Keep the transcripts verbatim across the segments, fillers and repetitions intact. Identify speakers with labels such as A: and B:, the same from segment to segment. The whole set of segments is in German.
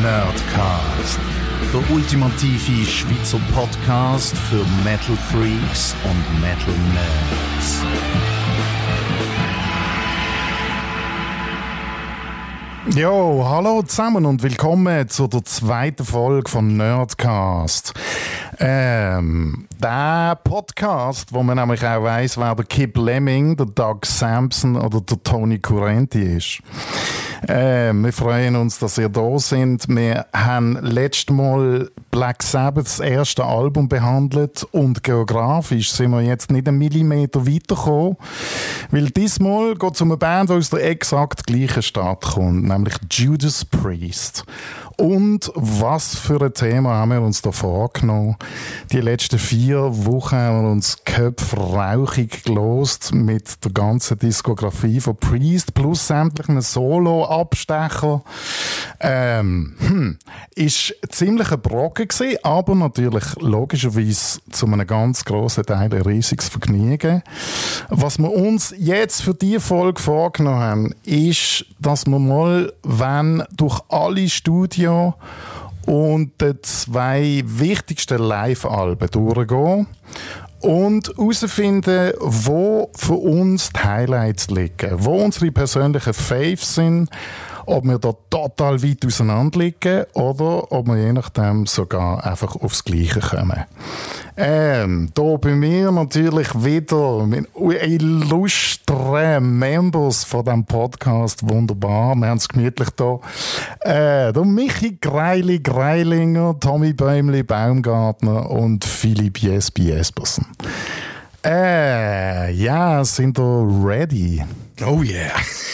A: Nerdcast, der ultimative Schweizer Podcast für Metal Freaks und Metal Nerds. Jo, hallo zusammen und willkommen zu der zweiten Folge von Nerdcast. Ähm, der Podcast, wo man nämlich auch weiss, wer der Kip Lemming, der Doug Sampson oder der Tony Currenti ist. Äh, wir freuen uns, dass ihr da seid. Wir haben letztes Mal Black Sabbath, das erste Album, behandelt und geografisch sind wir jetzt nicht einen Millimeter weitergekommen, weil diesmal geht es um eine Band, die aus der exakt gleichen Stadt kommt, nämlich Judas Priest. Und was für ein Thema haben wir uns da vorgenommen? Die letzten vier Wochen haben wir uns Köpfe rauchig gelost mit der ganzen Diskografie von Priest plus sämtlichen Solo-Abstecher. Ähm, hm, ist ziemlich ein Brocken gewesen, aber natürlich logischerweise zu einem ganz grossen Teil ein riesiges Vergnügen. Was wir uns jetzt für diese Folge vorgenommen haben, ist, dass wir mal, wenn durch alle Studien und die zwei wichtigsten Live-Alben durchgehen und herausfinden, wo für uns die Highlights liegen, wo unsere persönlichen Faves sind, ob wir da total weit auseinander liegen oder ob wir je nachdem sogar einfach aufs Gleiche kommen. Ähm, da bei mir natürlich wieder mit illustren Members von diesem Podcast. Wunderbar, wir haben es gemütlich hier. Äh, der Michi Greili Greilinger, Tommy Bäumli Baumgartner und Philipp Jespi Jespersen. Äh, ja, sind wir ready?
B: Oh yeah.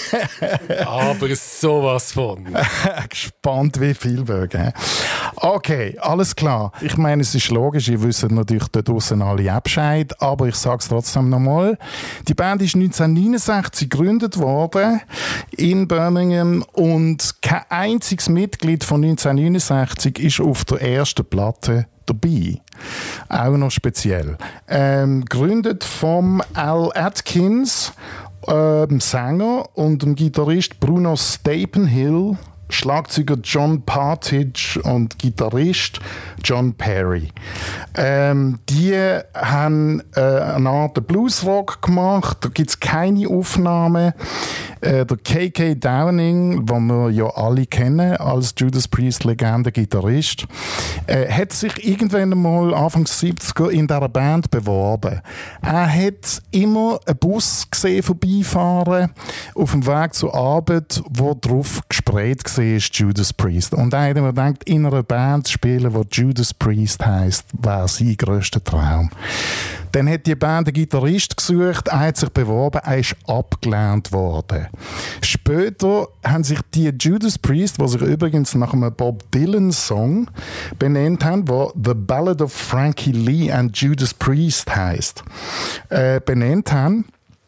B: Aber sowas von.
A: Gespannt wie viel Bögen. Okay, alles klar. Ich meine, es ist logisch, ihr wisst natürlich da draussen alle Bescheid, aber ich sage es trotzdem nochmal. Die Band ist neunzehnhundertneunundsechzig gegründet worden in Birmingham und kein einziges Mitglied von neunzehnhundertneunundsechzig ist auf der ersten Platte dabei. Auch noch speziell. Ähm, gegründet vom Al Atkins, Ähm, Sänger und dem Gitarrist Bruno Stapenhill, Schlagzeuger John Partridge und Gitarrist John Perry. Ähm, die haben äh, eine Art Bluesrock gemacht, da gibt es keine Aufnahmen. Äh, der K K Downing, den wir ja alle kennen als Judas Priest-Legende, Gitarrist, äh, hat sich irgendwann mal Anfang siebziger in dieser Band beworben. Er hat immer einen Bus gesehen vorbeifahren auf dem Weg zur Arbeit, wo drauf gesprayt war, Judas Priest. Und er hat mir gedacht, in einer Band zu spielen, die Judas Priest heisst, wäre sein grösster Traum. Dann hat die Band einen Gitarrist gesucht, er hat sich beworben, er ist abgelehnt worden. Später haben sich die Judas Priest, die sich übrigens nach einem Bob Dylan-Song benannt haben, der The Ballad of Frankie Lee and Judas Priest heisst, äh, benannt haben,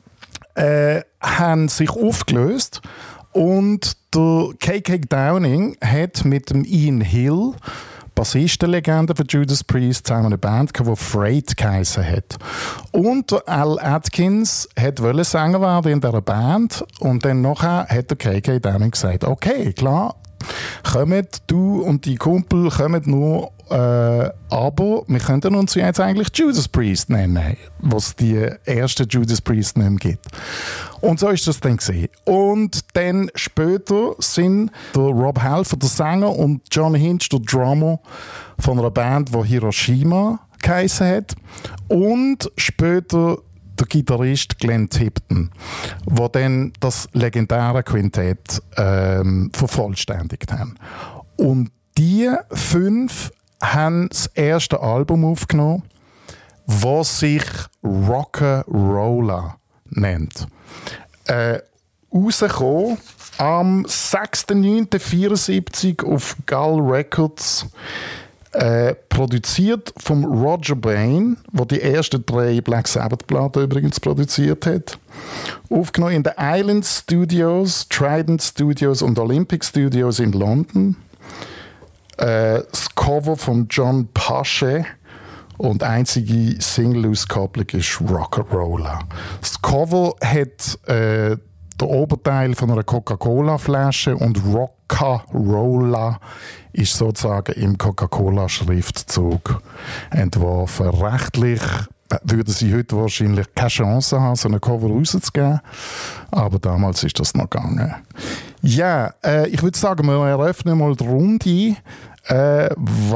A: äh, haben sich aufgelöst. Und der K K Downing hat mit dem Ian Hill, Bassistenlegende von Judas Priest, zusammen eine Band gehabt, die Freight geheissen hat. Und der Al Atkins wollte Sänger werden in dieser Band. Und dann nachher hat der K K Downing gesagt, okay, klar, kommt du und die Kumpel kommen nur, äh, aber wir könnten uns jetzt eigentlich Judas Priest nennen, was die erste Judas Priest nicht mehr gibt. Und so ist das dann gewesen. Und dann später sind der Rob Halford, der Sänger, und John Hinch, der Drummer von einer Band, die Hiroshima geheissen hat. Und später der Gitarrist Glenn Tipton, der dann das legendäre Quintett ähm, vervollständigt haben. Und die fünf haben das erste Album aufgenommen, das sich Rock'n'Rolla nennt. Äh, rausgekommen am sechster neunter vierundsiebzig auf Gull Records. Äh, produziert von Roger Bain, der die ersten drei Black Sabbath-Platten übrigens produziert hat. Aufgenommen in den Island Studios, Trident Studios und Olympic Studios in London. Äh, das Cover von John Pasche und einzige Single-Auskopplung ist Rock'n'Rolla. Das Cover hat äh, der Oberteil von einer Coca-Cola-Flasche und Rock-A-Rolla ist sozusagen im Coca-Cola-Schriftzug entworfen. Rechtlich würden sie heute wahrscheinlich keine Chance haben, so ein Cover rauszugeben. Aber damals ist das noch gegangen. Ja, äh, ich würde sagen, wir eröffnen mal die Runde. Äh,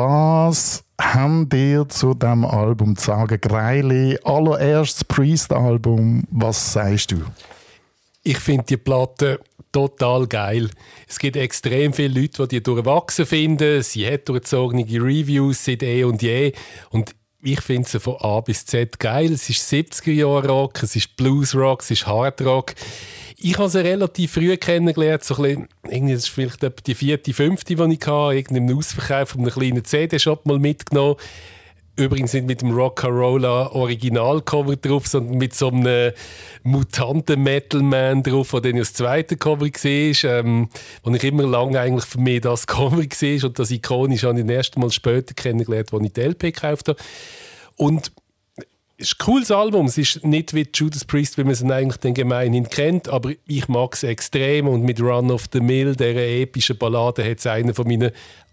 A: was haben dir zu diesem Album zu sagen? Greili, allererstes Priest-Album, was sagst du?
B: Ich finde die Platte total geil. Es gibt extrem viele Leute, die die durchwachsen finden. Sie hat durchzogene Reviews seit eh und je. Und ich finde sie von A bis Z geil. Es ist siebziger-Jahre-Rock, es ist Blues-Rock, es ist Hard-Rock. Ich habe sie relativ früh kennengelernt. So ein bisschen, das ist vielleicht etwa die vierte, fünfte, die ich hatte. Irgendeinem Ausverkauf von einem kleinen C D-Shop mal mitgenommen. Übrigens nicht mit dem Rock-A-Rolla Originalcover drauf, sondern mit so einem mutanten Metal-Man drauf, der dann das zweite Cover war, ähm, wo ich immer lange eigentlich für mich das Cover war. Und das ikonisch habe ich das erste Mal später kennengelernt, als ich die L P gekauft habe. Und es ist ein cooles Album. Es ist nicht wie Judas Priest, wie man es eigentlich den gemeinhin kennt, aber ich mag es extrem. Und mit Run of the Mill, dieser epischen Ballade, hat es einen von meinen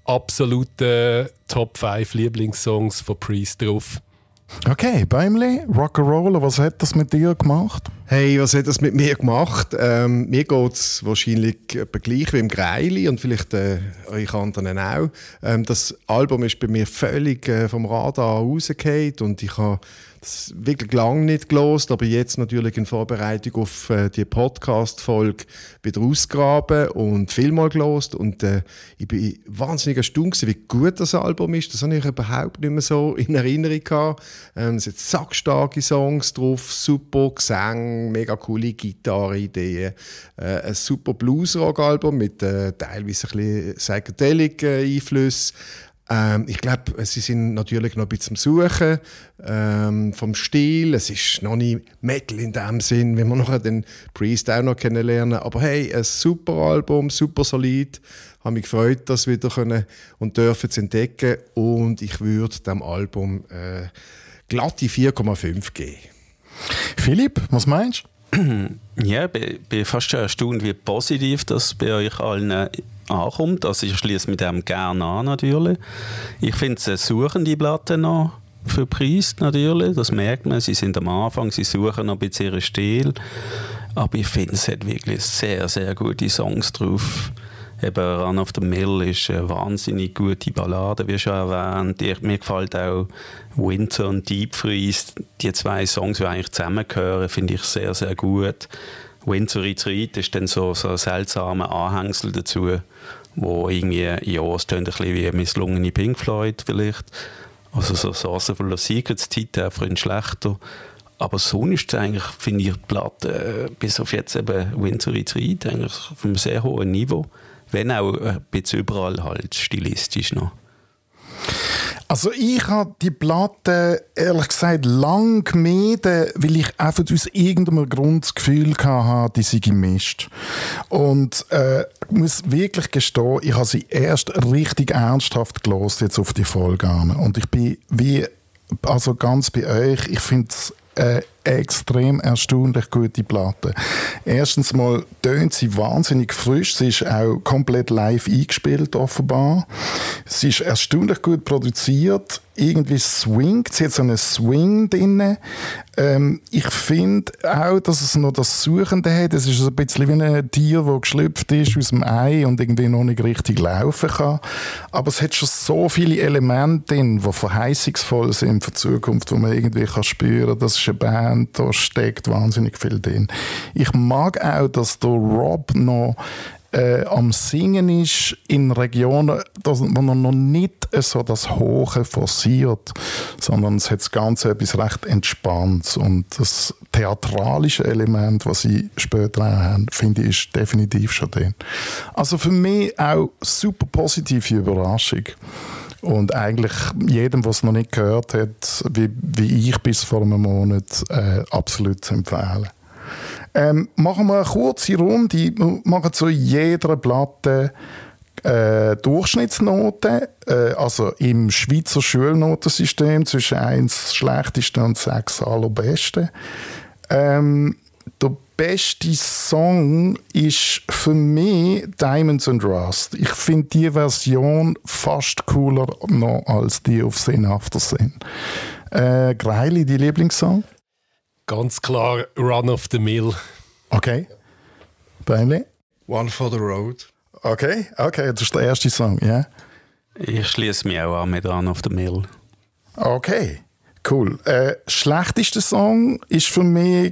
B: absoluten Top fünf Lieblingssongs von Priest drauf.
A: Okay, Bäumli, Rock'n'Roller, was hat das mit dir gemacht?
C: Hey, was hat das mit mir gemacht? Ähm, mir geht es wahrscheinlich gleich wie im Greili und vielleicht äh, euch anderen auch. Ähm, das Album ist bei mir völlig äh, vom Radar rausgefallen und ich habe das wirklich lange nicht gehört, aber jetzt natürlich in Vorbereitung auf äh, die Podcast-Folge wieder ausgraben und vielmal gehört. Und äh, ich bin wahnsinnig erstaunt, wie gut das Album ist. Das habe ich überhaupt nicht mehr so in Erinnerung gehabt. Ähm, es sind sackstarke Songs drauf, super Gesang, mega coole Gitarre-Ideen. Äh, ein super Blues-Rock-Album mit äh, teilweise ein bisschen Psychedelic-Einflüssen. Ähm, ich glaube, sie sind natürlich noch ein bisschen am Suchen ähm, vom Stil. Es ist noch nicht Metal in dem Sinn, wenn wir nachher den Priest auch noch kennenlernen. Aber hey, ein super Album, super solid. Ich habe mich gefreut, das wieder können und dürfen zu entdecken. Und ich würde dem Album äh, glatte vier Komma fünf geben.
A: Philipp, was meinst
D: du? Ja, ich bin, bin fast schon erstaunt, wie positiv das bei euch allen ankommt. Also ich schließe mit dem gerne an, natürlich. Ich finde es eine suchende Platte noch für Priest, natürlich. Das merkt man. Sie sind am Anfang, sie suchen noch ein bisschen ihren Stil. Aber ich finde, es hat wirklich sehr, sehr gute Songs drauf. Eben Run of the Mill ist eine wahnsinnig gute Ballade, wie schon erwähnt. Ich, mir gefällt auch Winter und Deep Freeze. Die zwei Songs, die eigentlich zusammengehören, finde ich sehr, sehr gut. Winter Retreat ist dann so, so ein seltsamer Anhängsel dazu, wo irgendwie, ja, es tönt ein bisschen wie misslungene Pink Floyd vielleicht. Also so Sorcerer of Secrets, Titel einfach ein schlechter. Aber sonst eigentlich finde ich die Platte, äh, bis auf jetzt eben Winter Retreat, eigentlich auf einem sehr hohen Niveau. Wenn auch ein bisschen überall halt stilistisch noch.
A: Also ich habe die Platte ehrlich gesagt lang gemieden, weil ich einfach aus irgendeinem Grund das Gefühl hatte, die sei Mist. Und äh, ich muss wirklich gestehen, ich habe sie erst richtig ernsthaft gehört jetzt auf die Folge an. Und ich bin wie, also ganz bei euch, ich finde es äh, extrem erstaunlich gute Platte. Erstens mal tönt sie wahnsinnig frisch. Sie ist auch komplett live eingespielt, offenbar. Sie ist erstaunlich gut produziert. Irgendwie swingt. Sie hat so einen Swing drin. Ähm, ich finde auch, dass es noch das Suchende hat. Es ist ein bisschen wie ein Tier, das geschlüpft ist aus dem Ei und irgendwie noch nicht richtig laufen kann. Aber es hat schon so viele Elemente drin, die verheißungsvoll sind für die Zukunft, wo man irgendwie kann spüren kann, das ist eine Band, da steckt wahnsinnig viel drin. Ich mag auch, dass der Rob noch äh, am Singen ist in Regionen, dass, wo er noch nicht so das Hohe forciert, sondern es hat das Ganze etwas recht Entspanntes. Und das theatralische Element, was sie später auch haben, finde ich, ist definitiv schon drin. Also für mich auch super positive Überraschung. Und eigentlich jedem, der es noch nicht gehört hat, wie, wie ich bis vor einem Monat, äh, absolut zu empfehlen. Ähm, machen wir eine kurze Runde. Wir machen zu jeder Platte äh, Durchschnittsnoten, äh, also im Schweizer Schulnotensystem zwischen eins das schlechteste und sechs allerbeste. Ähm, der beste Song ist für mich Diamonds and Rust. Ich finde die Version fast cooler noch als die auf Sin After Sin. Äh, Greili, die Lieblingssong?
B: Ganz klar Run of the Mill.
A: Okay. Beinli?
C: One for the Road.
A: Okay, okay, das ist der erste Song, ja. Yeah.
D: Ich schließe mich auch an mit Run of the Mill.
A: Okay, cool. Äh, schlechtester Song ist für mich,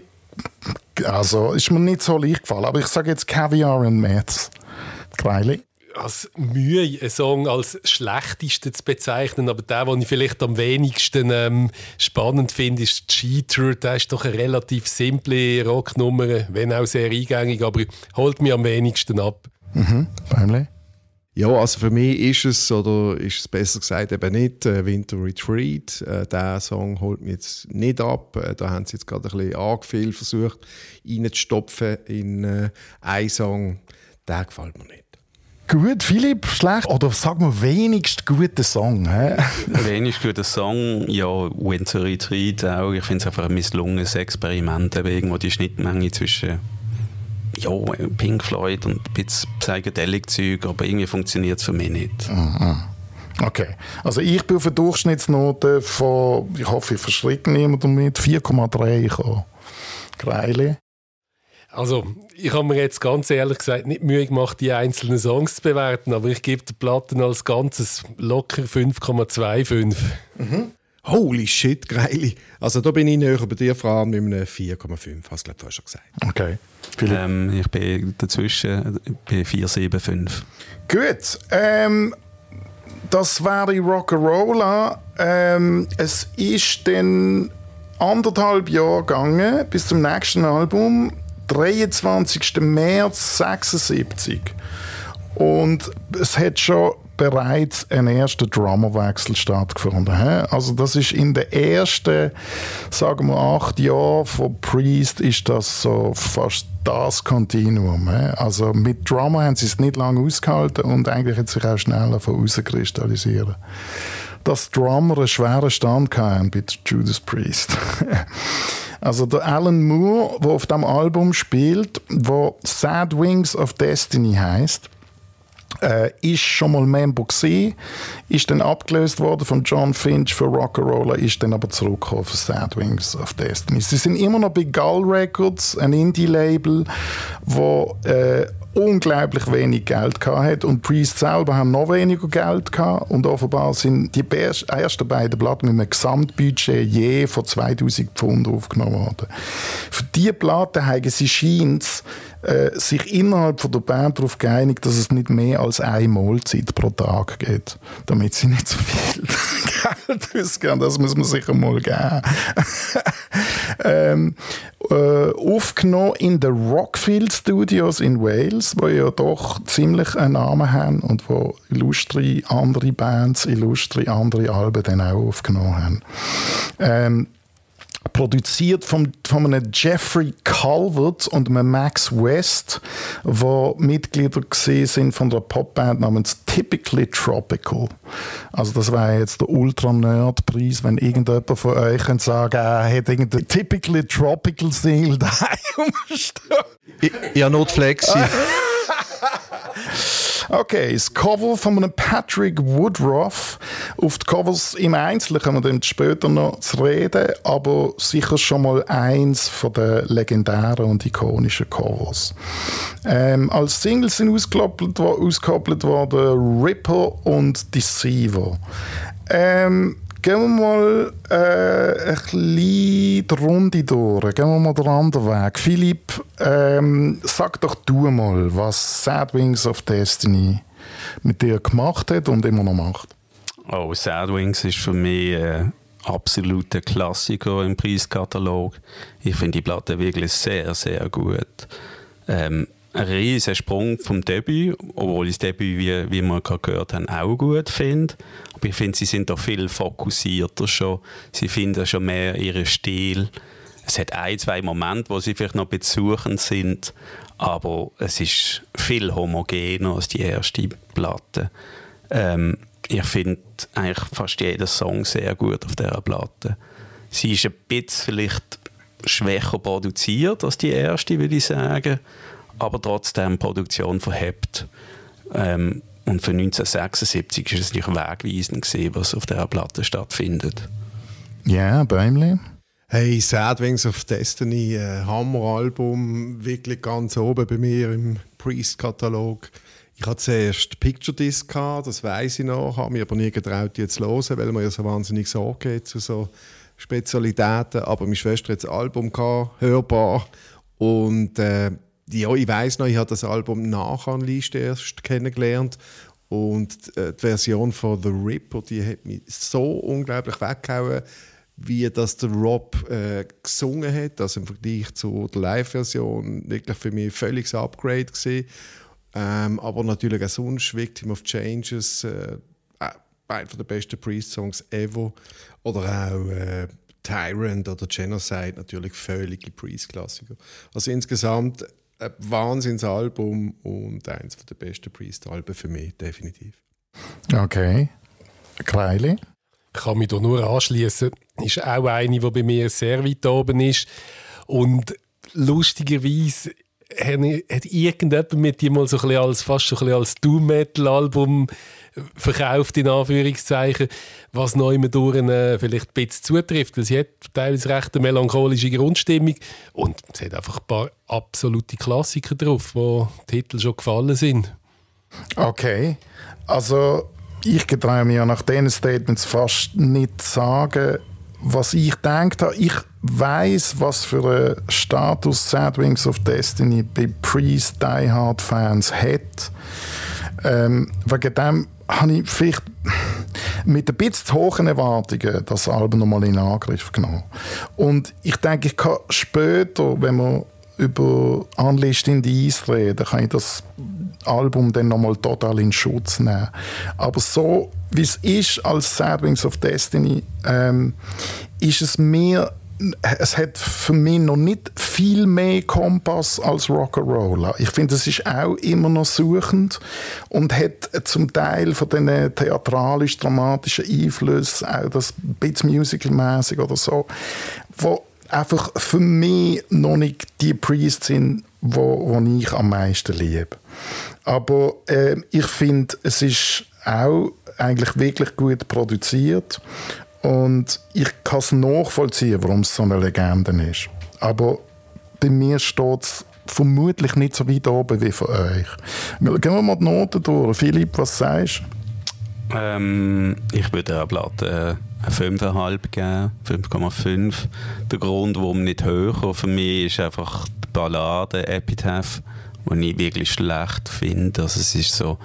A: also ist mir nicht so leicht gefallen, aber ich sage jetzt Caviar and Meth. Greili?
B: Als Mühe, einen Song als schlechtesten zu bezeichnen, aber der, den ich vielleicht am wenigsten ähm, spannend finde, ist Cheater. Der ist doch eine relativ simple Rocknummer, wenn auch sehr eingängig, aber holt mich am wenigsten ab.
A: Mhm, Beinli?
C: Ja, also für mich ist es, oder ist es besser gesagt eben nicht, äh, Winter Retreat. Äh, der Song holt mich jetzt nicht ab. Äh, da haben sie jetzt gerade ein bisschen arg viel versucht reinzustopfen in äh, einen Song. Der gefällt mir nicht.
A: Gut, Philipp, schlecht. Oder sag mal, wenigst guter Song. He?
D: Wenigst guter Song, ja, Winter Retreat auch. Ich finde es einfach ein misslungenes Experiment, eben irgendwo die Schnittmenge zwischen ja, Pink Floyd und ein bisschen Psychedelic-Zeug, aber irgendwie funktioniert es für mich nicht.
A: Aha. Okay, also ich bin auf eine Durchschnittsnote von, ich hoffe, ich verschrecke niemanden damit, vier Komma drei gekommen. Greili?
B: Also, ich habe mir jetzt ganz ehrlich gesagt nicht Mühe gemacht, die einzelnen Songs zu bewerten, aber ich gebe den Platten als Ganzes locker fünf Komma fünfundzwanzig.
C: Mhm. Holy shit, Greili. Also da bin ich näher bei dir, Fran, mit einem vier Komma fünf, hast du glaube ich schon gesagt.
A: Okay.
D: Ähm, ich bin dazwischen bei vier Komma fünfundsiebzig.
A: Gut, ähm, das wäre Rock'n'Rolla. Ähm, es ist dann anderthalb Jahre gegangen bis zum nächsten Album. dreiundzwanzigsten März sechsundsiebzig. Und es hat schon bereits ein erster Drummerwechsel stattgefunden. Also das ist in den ersten, sagen wir, acht Jahren von Priest ist das so fast das Kontinuum. Also mit Drummer haben sie es nicht lange ausgehalten und eigentlich hat sich auch schnell herauskristallisieren. Dass Drummer einen schweren Stand hatten bei Judas Priest. Also der Alan Moore, der auf dem Album spielt, wo Sad Wings of Destiny heisst, äh, ist schon mal Member gewesen, ist dann abgelöst worden von John Finch für Rock'n'Rolla, ist dann aber zurückgekommen für Sad Wings of Destiny. Sie sind immer noch bei Gull Records, ein Indie-Label, wo äh, unglaublich wenig Geld gehabt und Priest selber haben noch weniger Geld gehabt und offenbar sind die ersten beiden Platten mit einem Gesamtbudget je von zweitausend Pfund aufgenommen worden. Für diese Platten haben sie scheint äh, sich innerhalb von der Band darauf geeinigt, dass es nicht mehr als eine Mahlzeit pro Tag gibt, damit sie nicht so viel Geld ausgeben. Das muss man sicher mal geben. ähm, äh, aufgenommen in den Rockfield Studios in Wales, wo ja doch ziemlich einen Namen haben und wo illustre andere Bands, illustre andere Alben dann auch aufgenommen haben. Ähm, produziert von, von einem Jeffrey Calvert und einem Max West, die Mitglieder sind von der Popband namens Typically Tropical. Also das wäre jetzt der Ultra-Nerd-Preis, wenn irgendjemand von euch kann sagen, er hat irgendein Typically Tropical Single daheim stehen.
C: Ja, Notflexi.
A: Okay, das Cover von einem Patrick Woodruff. Auf die Covers im Einzelnen kommen wir dann später noch zu reden, aber sicher schon mal eins von den legendären und ikonischen Covers. Ähm, als Singles sind ausgekoppelt, ausgekoppelt worden Ripper und Deceiver. Ähm, Gehen wir mal äh, ein bisschen die Runde durch. Gehen wir mal den anderen Weg. Philipp, ähm, sag doch du mal, was Sad Wings of Destiny mit dir gemacht hat und immer noch macht.
D: Oh, Sad Wings ist für mich ein absoluter Klassiker im Preiskatalog. Ich finde die Platte wirklich sehr, sehr gut. Ähm, ein riesiger Sprung vom Debüt, obwohl ich das Debüt, wie, wie wir gerade gehört haben, auch gut finde. Aber ich finde, sie sind da viel fokussierter schon. Sie finden schon mehr ihren Stil. Es hat ein, zwei Momente, wo sie vielleicht noch besuchend sind, aber es ist viel homogener als die erste Platte. Ähm, ich finde eigentlich fast jeden Song sehr gut auf dieser Platte. Sie ist ein bisschen vielleicht schwächer produziert als die erste, würde ich sagen, aber trotzdem Produktion verhebt. Ähm, und für neunzehnhundertsechsundsiebzig war es nicht wegweisend gewesen, was auf dieser Platte stattfindet.
A: Ja, yeah, Bäumli.
C: Hey, Sad Wings of Destiny, ein Hammeralbum, wirklich ganz oben bei mir im Priest-Katalog. Ich hatte zuerst Picture Disc gehabt, das weiss ich noch, habe mich aber nie getraut, die zu hören, weil man ja so wahnsinnig Sorge hat zu so Spezialitäten. Aber meine Schwester hat das Album gehabt, hörbar. Und äh, ja, ich weiss noch, ich habe das Album nach Unleashed erst kennengelernt. Und äh, die Version von The Ripper, die hat mich so unglaublich weggehauen, wie das der Rob äh, gesungen hat. Also im Vergleich zu der Live-Version wirklich für mich ein völliges Upgrade gewesen. Ähm, aber natürlich auch sonst Victim of Changes, äh, einer der besten Priest-Songs ever. Oder auch äh, Tyrant oder Genocide, natürlich völlige Priest-Klassiker. Also insgesamt ein Wahnsinnsalbum und eines der besten Priest-Alben für mich, definitiv.
A: Okay. Kleili?
B: Ich kann mich da nur anschließen. Ist auch eine, die bei mir sehr weit oben ist. Und lustigerweise hat irgendjemand mit dir mal so ein bisschen als, fast so ein bisschen als Doom-Metal-Album verkauft, in Anführungszeichen, was neu durch äh, vielleicht ein bisschen zutrifft, weil sie hat teilweise recht eine melancholische Grundstimmung und es hat einfach ein paar absolute Klassiker drauf, wo die Titel schon gefallen sind.
A: Okay, also ich getraue mir ja nach diesen Statements fast nicht zu sagen, was ich gedacht habe. Ich weiss, was für einen Status Sad Wings of Destiny bei Priest Die Hard Fans hat. Ähm, wegen dem habe ich vielleicht mit ein bisschen zu hohen Erwartungen das Album nochmal in Angriff genommen. Und ich denke, ich kann später, wenn wir über Unleashed in the East reden, kann ich das Album dann nochmal total in Schutz nehmen. Aber so, wie es ist als Sad Wings of Destiny, ähm, ist es mir, es hat für mich noch nicht viel mehr Kompass als Rock'n'Roll. Ich finde, es ist auch immer noch suchend und hat zum Teil von diesen theatralisch-dramatischen Einflüssen, auch das ein bisschen musical-mäßig oder so, wo einfach für mich noch nicht die Priests sind, wo, wo ich am meisten liebe. Aber äh, ich finde, es ist auch eigentlich wirklich gut produziert und ich kann es nachvollziehen, warum es so eine Legende ist. Aber bei mir steht es vermutlich nicht so weit oben wie für euch. Gehen wir mal die Noten durch. Philipp, was sagst du?
D: Ähm, ich würde der Platte äh, fünf Komma fünf geben, fünf Komma fünf. Der Grund, warum nicht höher für mich, ist einfach die Ballade Epitaph, die ich wirklich schlecht finde. Also es ist so,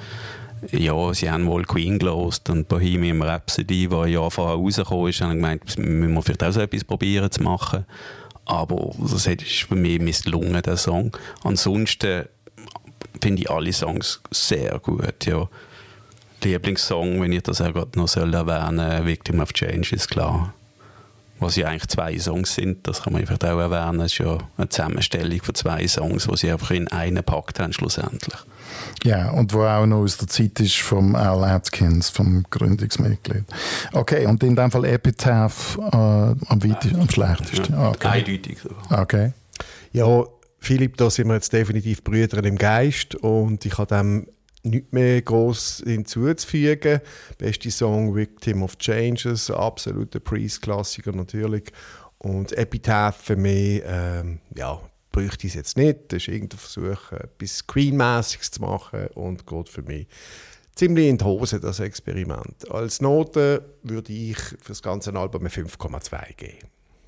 D: ja, sie haben wohl Queen gelost und Bohemian Rhapsody, die ein Jahr vorher rausgekommen ist, haben gemeint, müssen wir vielleicht auch so etwas probieren zu machen. Aber das ist für mich misslungen, der Song. Ansonsten finde ich alle Songs sehr gut, ja. Lieblingssong, wenn ich das auch gerade noch erwähnen soll, Victim of Change, ist klar. Was ja eigentlich zwei Songs sind, das kann man vielleicht auch erwähnen. Es ist ja eine Zusammenstellung von zwei Songs, die sie einfach in einen gepackt haben, schlussendlich.
A: Ja, und wo auch noch aus der Zeit ist vom Al Atkins, vom Gründungsmitglied. Okay, und in dem Fall Epitaph äh, am, weitesten, am schlechtesten.
D: Ja,
A: okay.
D: Eindeutig sogar.
A: Okay.
C: Ja, Philipp, da sind wir jetzt definitiv Brüder im Geist und ich habe dem nichts mehr gross hinzuzufügen. Beste Song Victim of Changes, absoluter Priest-Klassiker natürlich. Und Epitaph für mich, ähm, ja, bräuchte ich es jetzt nicht. Das ist irgendein Versuch, etwas Queen-mässiges zu machen und geht für mich ziemlich in die Hose, das Experiment. Als Note würde ich für das ganze Album eine fünf Komma zwei geben.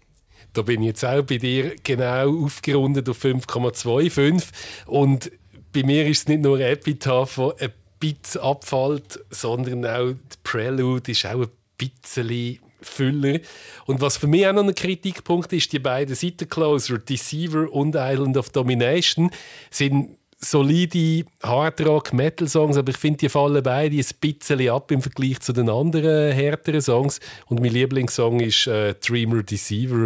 B: Da bin ich jetzt auch bei dir genau aufgerundet auf fünf Komma fünfundzwanzig und bei mir ist es nicht nur Epitaph, der ein bisschen abfällt, sondern auch die Prelude ist auch ein bisschen Füller. Und was für mich auch noch ein Kritikpunkt ist, die beiden Seitencloser, Deceiver und Island of Domination, sind solide Hard-Rock-Metal-Songs, aber ich finde, die fallen beide ein bisschen ab im Vergleich zu den anderen härteren Songs. Und mein Lieblingssong ist äh, Dreamer Deceiver,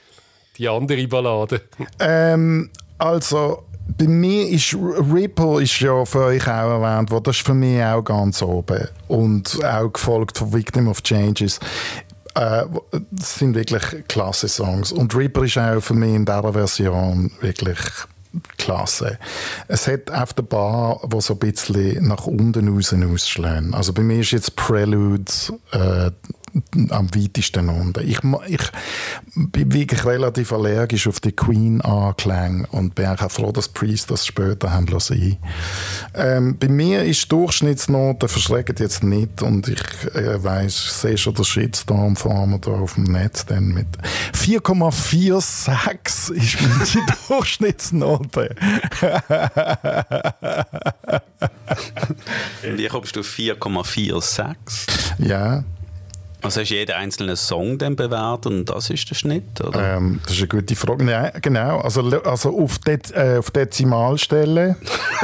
B: die andere Ballade.
A: Ähm, also bei mir ist Ripple ist ja für euch auch erwähnt worden. Das ist für mich auch ganz oben und auch gefolgt von Victim of Changes. Äh, das sind wirklich klasse Songs. Und Reaper ist auch für mich in dieser Version wirklich klasse. Es hat auf der Bar, wo so ein bisschen nach unten raus ausschlägt. Also bei mir ist jetzt Prelude äh, am weitesten unten. Ich, ich bin wirklich relativ allergisch auf die Queen-Anklänge und bin auch froh, dass Priest das später haben lassen. Ähm, bei mir ist Durchschnittsnote, verschreckt jetzt nicht, und ich äh, weiss, sehe schon den Shitstorm vor mir da auf dem Netz, dann mit vier Komma sechsundvierzig ist meine Durchschnittsnote.
D: Und wie kommst du auf vier Komma sechsundvierzig?
A: Ja.
D: Also hast du jeden einzelnen Song dann bewertet und das ist der Schnitt, oder?
A: Ähm, das ist eine gute Frage. Ja, genau, also, also auf, Dez, äh, auf Dezimalstelle.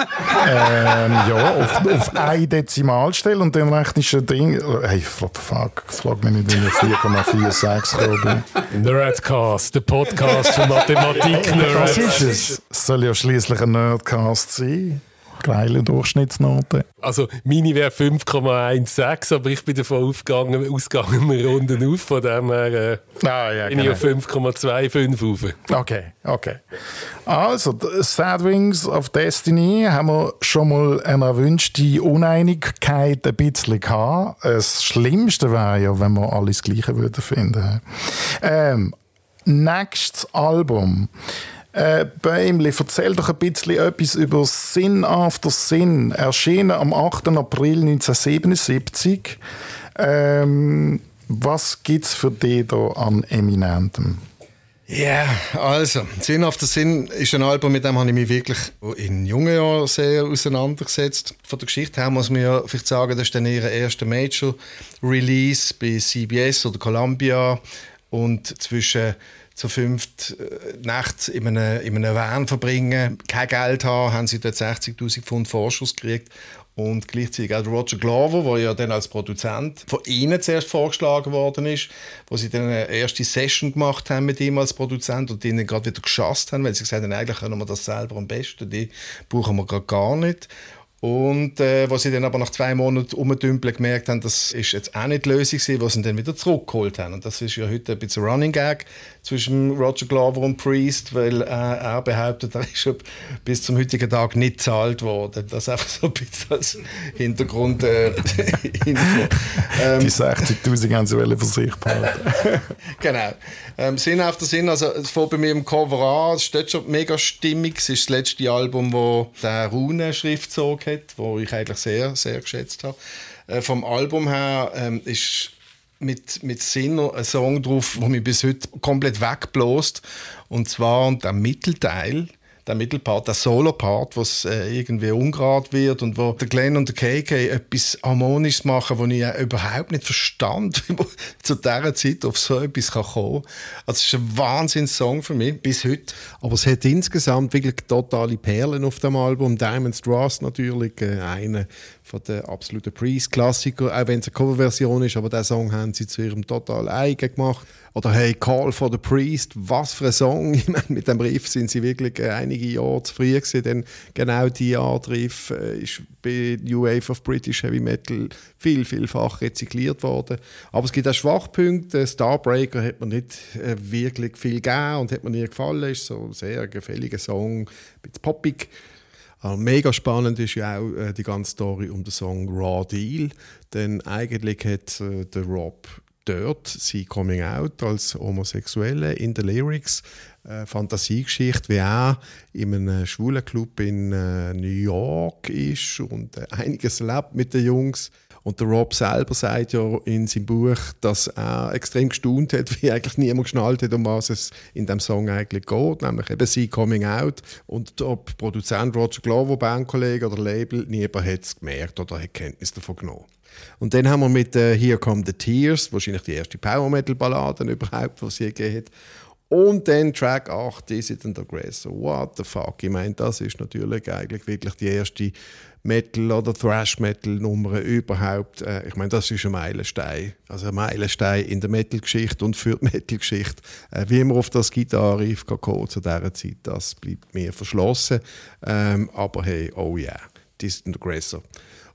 A: ähm, ja, auf, auf eine Dezimalstelle und dann rechnest du ein Ding. Hey, fuck, frag mich nicht, wie ich vier Komma sechsundvierzig gekommen bin.
B: Nerdcast, der Podcast für Mathematik-Nerds.
A: Was ist es? Es soll ja schließlich ein Nerdcast sein. Geile Durchschnittsnote.
B: Also meine wäre fünf Komma sechzehn, aber ich bin davon ausgegangen, ausgegangen wir runden auf, von dem her äh,
A: ah, ja,
B: bin
A: genau.
B: ich auf fünf Komma fünfundzwanzig rauf.
A: Okay, okay. Also, Sad Wings of Destiny haben wir schon mal eine erwünschte Uneinigkeit ein bisschen gehabt. Das Schlimmste wäre ja, wenn wir alles Gleiche würden finden. Ähm, nächstes Album. Äh, Bäumli, erzähl doch ein bisschen etwas über Sin After Sin, erschienen am achten April neunzehnhundertsiebenundsiebzig. Ähm, was gibt es für dich da an Eminentem?
C: Ja, yeah, also, Sin After Sin ist ein Album, mit dem habe ich mich wirklich in jungen Jahren sehr auseinandergesetzt. Von der Geschichte her muss man ja vielleicht sagen, das ist dann ihr erster Major-Release bei C B S oder Columbia, und zwischen zu fünft äh, nachts in einem, in einem Van verbringen, kein Geld haben, haben sie dort sechzigtausend Pfund Vorschuss gekriegt. Und gleichzeitig auch Roger Glover, der ja dann als Produzent von ihnen zuerst vorgeschlagen worden ist, wo sie dann eine erste Session gemacht haben mit ihm als Produzent und ihnen gerade wieder geschasst haben, weil sie gesagt haben, eigentlich können wir das selber am besten, die brauchen wir gerade gar nicht. Und äh, wo sie dann aber nach zwei Monaten rumdümpeln gemerkt haben, das ist jetzt auch nicht die Lösung gewesen, was sie dann wieder zurückgeholt haben. Und das ist ja heute ein bisschen ein Running Gag zwischen Roger Glover und Priest, weil äh, er behauptet, er ist schon bis zum heutigen Tag nicht gezahlt worden. Das einfach so ein bisschen als Hintergrund äh, Info. Ähm,
A: Die sechzigtausend haben sie für sich behalten.
C: Genau. Ähm, Sinn auf der Sinn, also es fängt bei mir im Cover an, es steht schon mega stimmig. Es ist das letzte Album, wo der Runen-Schriftzug hat, wo ich eigentlich sehr, sehr geschätzt habe. Äh, vom Album her ähm, ist mit, mit Sinn ein Song drauf, der mich bis heute komplett wegbläst. Und zwar der Mittelteil, der Mittelpart, der Solo-Part, was äh, irgendwie ungerade wird und wo der Glenn und der K K etwas Harmonisches machen, das ich äh, überhaupt nicht verstand, wie man zu dieser Zeit auf so etwas kann kommen kann. Also es ist ein Wahnsinns-Song für mich, bis heute.
E: Aber es hat insgesamt wirklich totale Perlen auf dem Album. Diamonds Trust natürlich, äh, einer von den absoluten Priest-Klassiker, auch wenn es eine Coverversion ist, aber diesen Song haben sie zu ihrem total eigen gemacht. Oder hey, Call for the Priest, was für ein Song. Ich meine, mit dem Riff sind sie wirklich äh, einige Jahre zu früh gewesen, denn genau diese Art Riff äh, ist bei New Wave of British Heavy Metal viel, vielfach rezykliert worden. Aber es gibt auch Schwachpunkte. Starbreaker hat man nicht äh, wirklich viel gegeben und hat mir nie gefallen. Ist so ein sehr gefälliger Song, ein bisschen poppig. Aber mega spannend ist ja auch äh, die ganze Story um den Song Raw Deal. Denn eigentlich hat äh, der Rob dort sein Coming Out als Homosexuelle in den Lyrics, äh, Fantasiegeschichte, wie er in einem schwulen Club in äh, New York ist und äh, einiges lebt mit den Jungs. Und der Rob selber sagt ja in seinem Buch, dass er extrem gestaunt hat, wie eigentlich niemand geschnallt hat, um was es in dem Song eigentlich geht, nämlich eben sein Coming Out. Und ob Produzent Roger Glover, Bandkollege oder Label, niemand hat es gemerkt oder hat Kenntnis davon genommen. Und dann haben wir mit äh, Here Come the Tears, wahrscheinlich die erste Power-Metal-Ballade überhaupt, die es je gegeben hat. Und dann Track acht, Is It an Aggressor? What the fuck? Ich meine, das ist natürlich eigentlich wirklich die erste Metal- oder Thrash-Metal-Nummer überhaupt. Äh, ich meine, das ist ein Meilenstein. Also ein Meilenstein in der Metal-Geschichte und für die Metal-Geschichte. Äh, wie man auf das Gitarre-Riff kommen zu dieser Zeit, das bleibt mir verschlossen. Ähm, aber hey, oh yeah, Is It an Aggressor?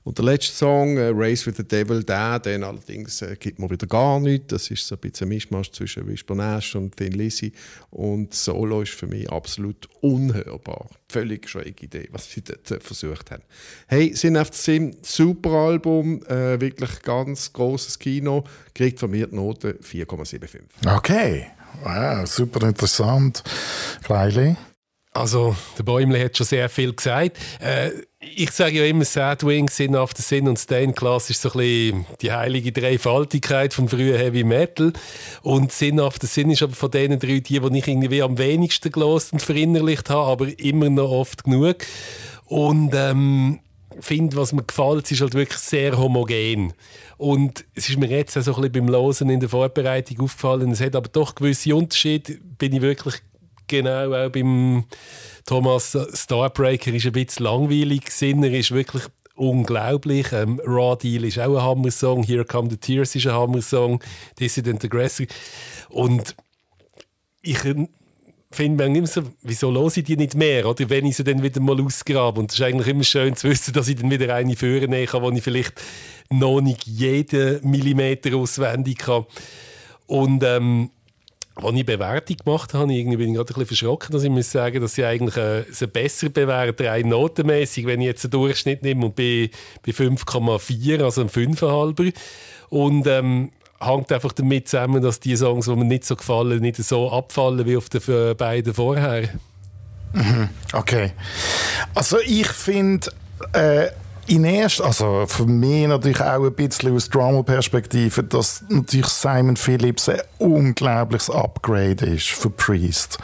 C: Und der letzte Song, äh, Race with the Devil, der, den allerdings äh, gibt mir wieder gar nichts. Das ist so ein bisschen ein Mischmasch zwischen Whisper Nash und Thin Lizzy. Und Solo ist für mich absolut unhörbar. Völlig schräge Idee, was sie dort äh, versucht haben. Hey, Sin After Sin, super Album, äh, wirklich ganz grosses Kino, kriegt von mir die Note vier Komma fünfundsiebzig.
A: Okay, wow, super interessant. Riley?
B: Also, der Bäumle hat schon sehr viel gesagt. Äh, ich sage ja immer, Sad Wings, Sin After Sin und Stained Glass ist so ein bisschen die heilige Dreifaltigkeit vom frühen Heavy Metal. Und Sin After Sin ist aber von diesen drei die, die ich irgendwie am wenigsten gelesen und verinnerlicht habe, aber immer noch oft genug. Und ähm, finde, was mir gefällt, ist halt wirklich sehr homogen. Und es ist mir jetzt auch so ein bisschen beim Hören in der Vorbereitung aufgefallen, es hat aber doch gewisse Unterschiede, bin ich wirklich genau auch beim Thomas Starbreaker ist ein bisschen langweilig gewesen. Er ist wirklich unglaublich. Ähm, Raw Deal ist auch ein Hammer-Song. Here Come the Tears ist ein Hammer-Song. Dissident Aggressor. Und ich finde manchmal immer so, wieso höre ich die nicht mehr? Oder wenn ich sie dann wieder mal ausgrabe. Und es ist eigentlich immer schön zu wissen, dass ich dann wieder eine vornehmen kann, wo ich vielleicht noch nicht jeden Millimeter auswendig kann. Und ähm, als ich Bewertung gemacht habe, irgendwie bin ich gerade ein bisschen verschrocken, dass ich muss sagen, dass sie eigentlich äh, sie besser bewerten, rein notenmäßig, wenn ich jetzt einen Durchschnitt nehme und bei, bei fünf Komma vier, also ein fünf Komma fünf. Und ähm, hängt einfach damit zusammen, dass die Songs, die mir nicht so gefallen, nicht so abfallen wie auf den beiden vorher.
A: Okay. Also ich finde... Äh In erst, also für mich natürlich auch ein bisschen aus Drummer-Perspektive, dass natürlich Simon Phillips ein unglaubliches Upgrade ist für Priest.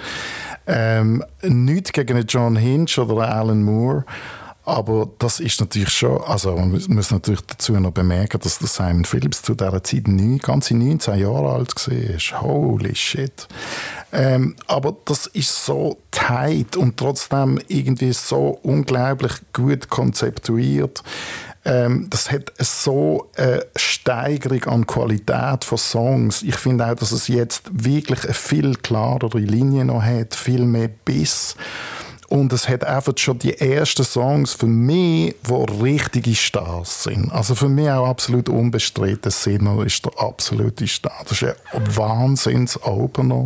A: Ähm, nichts gegen John Hinch oder Alan Moore, aber das ist natürlich schon, also man muss natürlich dazu noch bemerken, dass der Simon Phillips zu dieser Zeit neun, ganze neunzehn Jahre alt war. Holy shit. Ähm, aber das ist so tight und trotzdem irgendwie so unglaublich gut konzeptuiert. Ähm, das hat so eine Steigerung an Qualität von Songs. Ich finde auch, dass es jetzt wirklich eine viel klarere Linie noch hat, viel mehr Biss. Und es hat einfach schon die ersten Songs für mich, die richtige Stars sind. Also für mich auch absolut unbestritten. Sinner ist der absolute Star. Das ist ein Wahnsinns-Opener.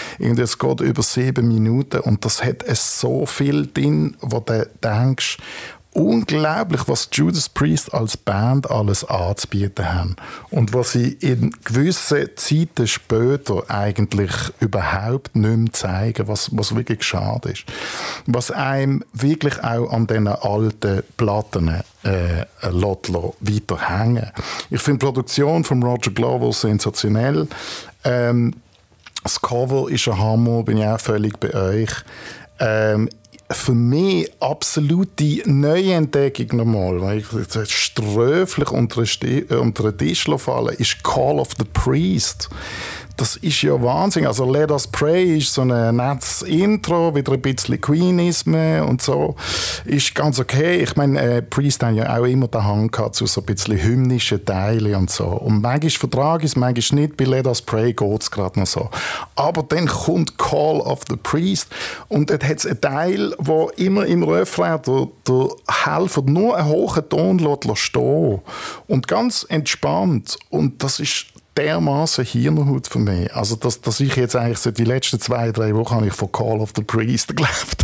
A: Es geht über sieben Minuten und das hat so viel drin, wo du denkst, unglaublich, was Judas Priest als Band alles anzubieten haben. Und was sie in gewissen Zeiten später eigentlich überhaupt nicht mehr zeigen, was, was wirklich schade ist. Was einem wirklich auch an diesen alten Platten äh, lässt weiter hängen. Ich finde die Produktion von Roger Glover sensationell. Ähm, das Cover ist ein Hammer, bin ich auch völlig bei euch. Ähm, Für mich absolute Neuentdeckung nochmal, weil ich sträflich unter den Tisch fallen, ist Call of the Priest. Das ist ja Wahnsinn. Also Let Us Pray ist so ein nettes Intro, wieder ein bisschen Queenisme und so. Ist ganz okay. Ich meine, äh, Priest haben ja auch immer den Hang gehabt zu so ein bisschen hymnischen Teilen und so. Und manchmal vertrage ich es, manchmal nicht. Bei Let Us Pray geht es gerade noch so. Aber dann kommt Call of the Priest und dort hat es einen Teil, wo immer im Refrain der, der Helfer nur einen hohen Ton lässt stehen. Und ganz entspannt. Und das ist dermaßen Hirnhaut für mich. Also, dass, dass ich jetzt eigentlich seit die letzten zwei, drei Wochen habe ich von Call of the Priest gelebt.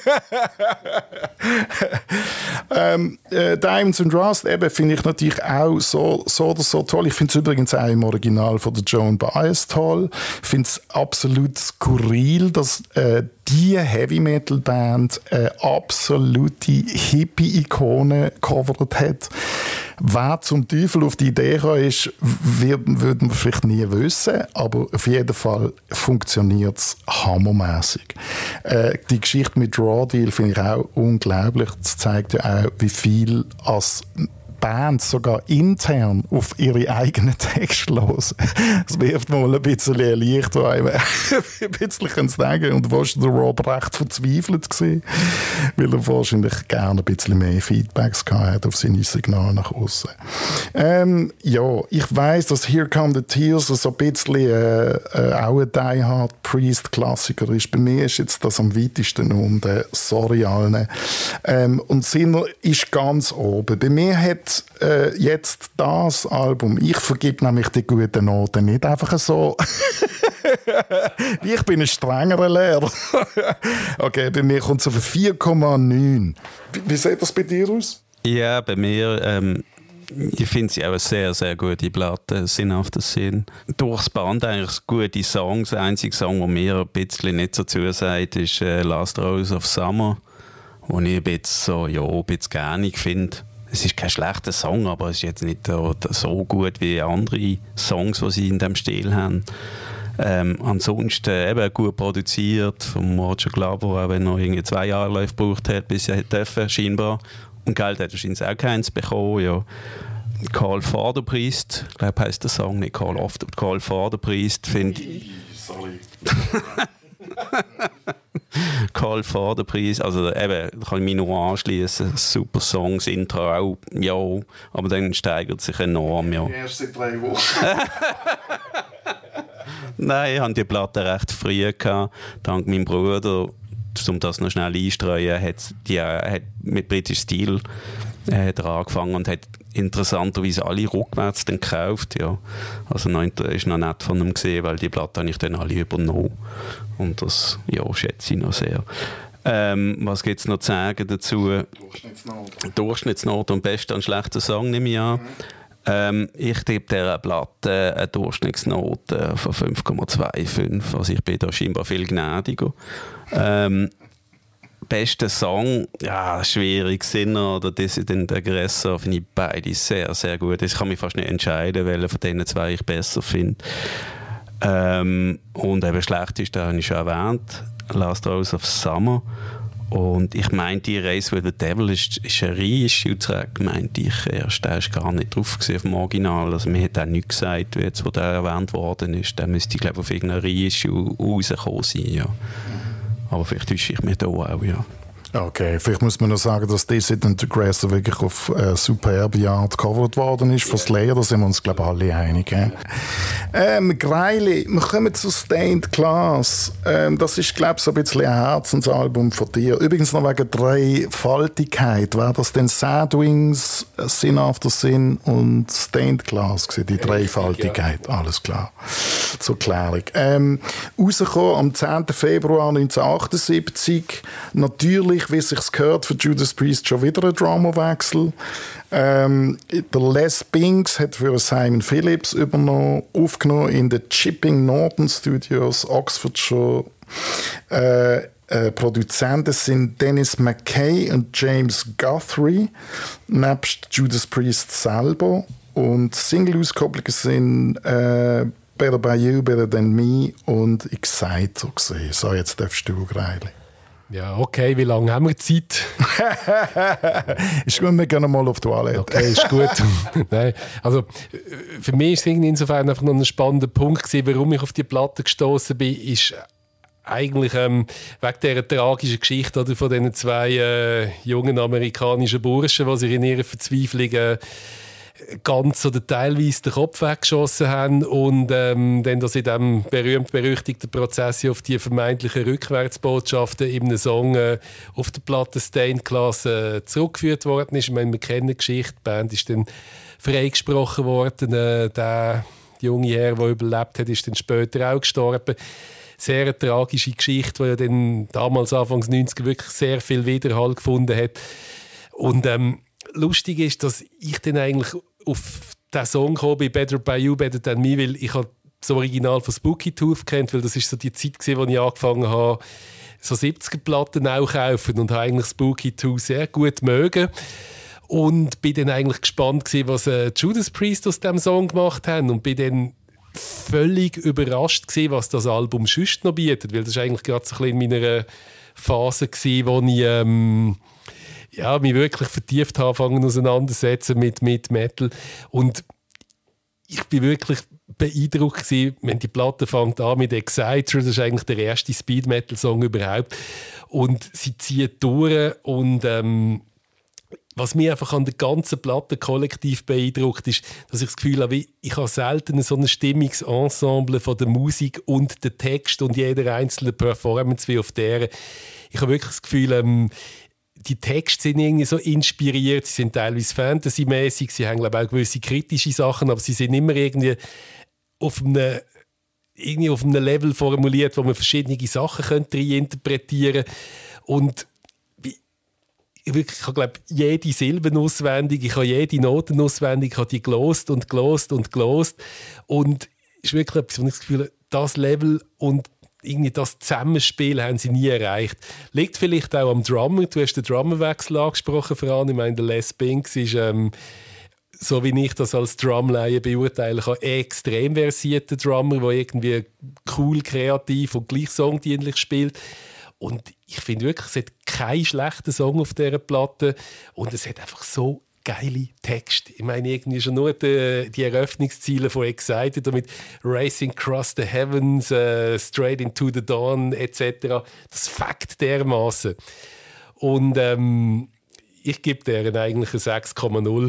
A: ähm, äh, Diamonds and Rust eben finde ich natürlich auch so, so oder so toll. Ich finde es übrigens auch im Original von der Joan Baez toll. Ich finde es absolut skurril, dass äh, die Heavy-Metal-Band eine absolute Hippie-Ikone gecovert hat. Wer zum Teufel auf die Idee kam, ist, würden wir vielleicht nie wissen, aber auf jeden Fall funktioniert es hammermässig. Äh, die Geschichte mit Raw Deal finde ich auch unglaublich. Das zeigt ja auch, wie viel als Bands sogar intern auf ihre eigenen Texte hören. Das wirft mal ein bisschen Licht, wo einem ein bisschen sagen. Und wo war der Rob recht verzweifelt gewesen, weil er wahrscheinlich gerne ein bisschen mehr Feedbacks gehabt auf seine Signale nach außen. Ähm, ja, ich weiss, dass Here Come the Tears so ein bisschen äh, äh, auch ein Die Hard Priest-Klassiker ist. Bei mir ist jetzt das am weitesten um den Sorry allen. Ähm, und Sinner ist ganz oben. Bei mir hat Und äh, jetzt das Album, ich vergib nämlich die guten Noten nicht einfach so. Ich bin ein strengerer Lehrer. Okay, bei mir kommt es auf vier Komma neun. Wie, wie sieht das bei dir aus?
D: Ja, bei mir, ähm, ich finde sie auch eine sehr, sehr gute Platte, sinnhafter Sinn. Durchs Band eigentlich gute Songs. Der einzige Song, der mir ein bisschen nicht so zusagt, ist äh, «Last Rose of Summer», wo ich ein bisschen so, ja, ein bisschen gernig finde. Es ist kein schlechter Song, aber es ist jetzt nicht so gut wie andere Songs, die sie in diesem Stil haben. Ähm, ansonsten eben gut produziert vom Roger Glover, auch wenn er noch irgendwie zwei Jahre gebraucht hat, bis er dürfen, scheinbar. Und Geld hat er wahrscheinlich auch keins bekommen, ja. Call for the Priest, ich glaube, heisst der Song nicht Call of the, Call for the Priest, finde ich.
A: Sorry.
D: Call for the Priest, also eben, da kann ich mich nur anschließen. Super Songs, Intro auch, ja, aber dann steigert sich enorm, ja.
A: Erst seit drei Wochen.
D: Nein, ich hatte die Platte recht früh gehabt, dank meinem Bruder. Um das noch schnell einzustreuen, hat die hat mit britischem Stil äh, hat er angefangen und hat interessanterweise alle rückwärts dann gekauft. Ja. Also noch, ist noch nett von ihm gesehen, weil die Platte habe ich dann alle übernommen. Und das ja, schätze ich noch sehr. Ähm, was gibt es noch zu sagen dazu?
A: Durchschnittsnote.
D: Durchschnittsnote und bester und schlechter Song nehme ich an. Mhm. Ähm, ich gebe dieser Platte eine Durchschnittsnote von fünf Komma fünfundzwanzig. Also ich bin da scheinbar viel gnädiger. Ähm, bester Song, ja, schwierig. Sinner oder Dissident Aggressor finde ich beide sehr, sehr gut. Ich kann mich fast nicht entscheiden, welchen von diesen zwei ich besser finde. Ähm, und eben schlecht ist, da habe ich schon erwähnt, Last Rose of Summer. Und ich meinte, die Race with the Devil ist, ist ein Reissue-Track, meinte ich erst. Der war gar nicht drauf auf dem Original. Also mir hat auch nichts gesagt, wie jetzt, wo der erwähnt worden ist. Der müsste, glaube ich, auf irgendeiner Reissue rausgekommen sein, ja. Aber vielleicht täusche ich mich da auch, ja.
A: Okay, vielleicht muss man noch sagen, dass Dissident Aggressor wirklich auf äh, superbe Art gecovert worden ist von Slayer, da sind wir uns, glaube ich, alle einig. Äh? Ähm, Greili, wir kommen zu Stained Glass. Ähm, das ist, glaube ich, so ein bisschen ein Herzensalbum von dir. Übrigens noch wegen Dreifaltigkeit. Wäre das denn Sad Wings, Sin After Sin und Stained Glass gewesen, die Dreifaltigkeit? Alles klar. Zur Klärung. Ähm, rausgekommen am zehnten Februar neunzehnhundertachtundsiebzig. Natürlich, wie es sich gehört, für Judas Priest schon wieder ein Dramawechsel. Ähm, der Les Binks hat für Simon Phillips übernommen, aufgenommen in den Chipping Norton Studios, Oxfordshire. Äh, äh, Produzenten sind Dennis McKay und James Guthrie, nebst Judas Priest selber. Und Single-Auskopplungen sind äh, Better By You, Better Than Me und Exciter gesehen. So, jetzt darfst du, Greili.
B: Ja, okay, wie lange haben wir Zeit?
A: Ist gut, wir gehen mal auf die Toilette.
B: Okay, ist gut. Nein, also für mich ist es insofern einfach noch ein spannender Punkt gewesen, warum ich auf die Platte gestoßen bin, ist eigentlich ähm, wegen dieser tragischen Geschichte oder, von diesen zwei äh, jungen amerikanischen Burschen, die sich in ihrer Verzweiflung äh, ganz oder teilweise den Kopf weggeschossen haben und ähm, dann, dass in diesem berühmt-berüchtigten Prozess auf die vermeintlichen Rückwärtsbotschaften in einem Song äh, auf der Platte Stained Glass äh, zurückgeführt worden ist. Ich meine, wir kennen die Geschichte, die Band ist dann freigesprochen worden. Äh, der junge Herr, der überlebt hat, ist dann später auch gestorben. Sehr eine tragische Geschichte, die ja dann damals, Anfangs neunziger, wirklich sehr viel Widerhall gefunden hat. Und ähm, lustig ist, dass ich dann eigentlich auf diesen Song gekommen bin, «Better By You, Better Than Me», weil ich habe das Original von Spooky Tooth kennt, weil das ist so die Zeit gewesen, wo ich angefangen habe, so siebziger-Platten auch kaufen und habe eigentlich Spooky Tooth sehr gut mögen. Und bin dann eigentlich gespannt gewesen, was äh, Judas Priest aus diesem Song gemacht haben und bin dann völlig überrascht gewesen, was das Album sonst noch bietet, weil das war eigentlich gerade so ein bisschen in meiner Phase gewesen, wo ich ähm, ja, mich wirklich vertieft habe, angefangen auseinandersetzen mit, mit Metal. Und ich bin wirklich beeindruckt gewesen, wenn die Platte fängt an mit Exciter, das ist eigentlich der erste Speed-Metal-Song überhaupt. Und sie zieht durch und ähm, was mich einfach an der ganzen Platte kollektiv beeindruckt, ist, dass ich das Gefühl habe, ich habe selten so ein Stimmungsensemble von der Musik und der Text und jeder einzelne Performance wie auf der. Ich habe wirklich das Gefühl, ähm, die Texte sind irgendwie so inspiriert, sie sind teilweise fantasymäßig, sie haben glaube ich auch gewisse kritische Sachen, aber sie sind immer irgendwie auf einem, irgendwie auf einem Level formuliert, wo man verschiedene Sachen könnte interpretieren könnte. Und ich, wirklich, ich habe glaube jede Silbe auswendig, ich habe jede Noten auswendig, ich habe die gelost und gelost und gelost. Und es ist wirklich etwas, wo ich das Gefühl habe, das Level und irgendwie das Zusammenspiel haben sie nie erreicht. Liegt vielleicht auch am Drummer. Du hast den Drummerwechsel angesprochen, Fran. Ich meine, der Les Binks ist, ähm, so wie ich das als Drumlaie beurteilen kann, ein extrem versierter Drummer, der irgendwie cool, kreativ und gleich songdienlich spielt. Und ich finde wirklich, es hat keinen schlechten Song auf dieser Platte. Und es hat einfach so geile Texte. Ich meine, irgendwie schon nur die, die Eröffnungsziele von Excited mit Racing Across the Heavens, uh, Straight into the Dawn et cetera. Das fängt dermaßen. Und ähm, ich gebe deren eigentlich eine sechs Komma null.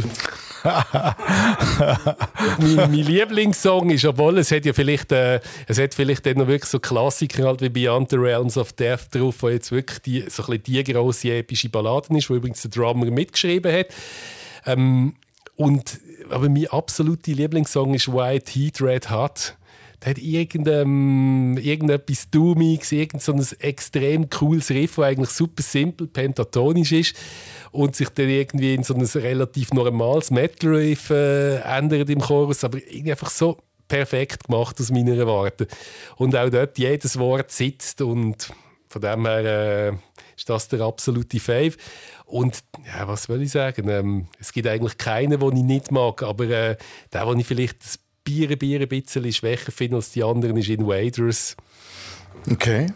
B: mein, mein Lieblingssong ist, obwohl es hat ja vielleicht, äh, es hat vielleicht dann noch wirklich so Klassiker halt wie Beyond the Realms of Death drauf, wo jetzt wirklich die, so ein bisschen die grosse epische Ballade ist, wo übrigens der Drummer mitgeschrieben hat. Ähm, und, aber mein absoluter Lieblingssong ist White Heat, Red Hot. Der hat irgendein, irgendetwas Doomiges, irgend so ein extrem cooles Riff, das eigentlich super simpel, pentatonisch ist und sich dann irgendwie in so ein relativ normales Metal-Riff äh, ändert im Chorus, aber irgendwie einfach so perfekt gemacht aus meiner Warte. Und auch dort jedes Wort sitzt und von dem her äh, ist das der absolute Fave. Und ja, was soll ich sagen? Ähm, es gibt eigentlich keinen, den ich nicht mag, aber äh, der, den ich vielleicht das Bier, Bier ein bisschen schwächer finde als die anderen, ist Invaders.
A: Okay.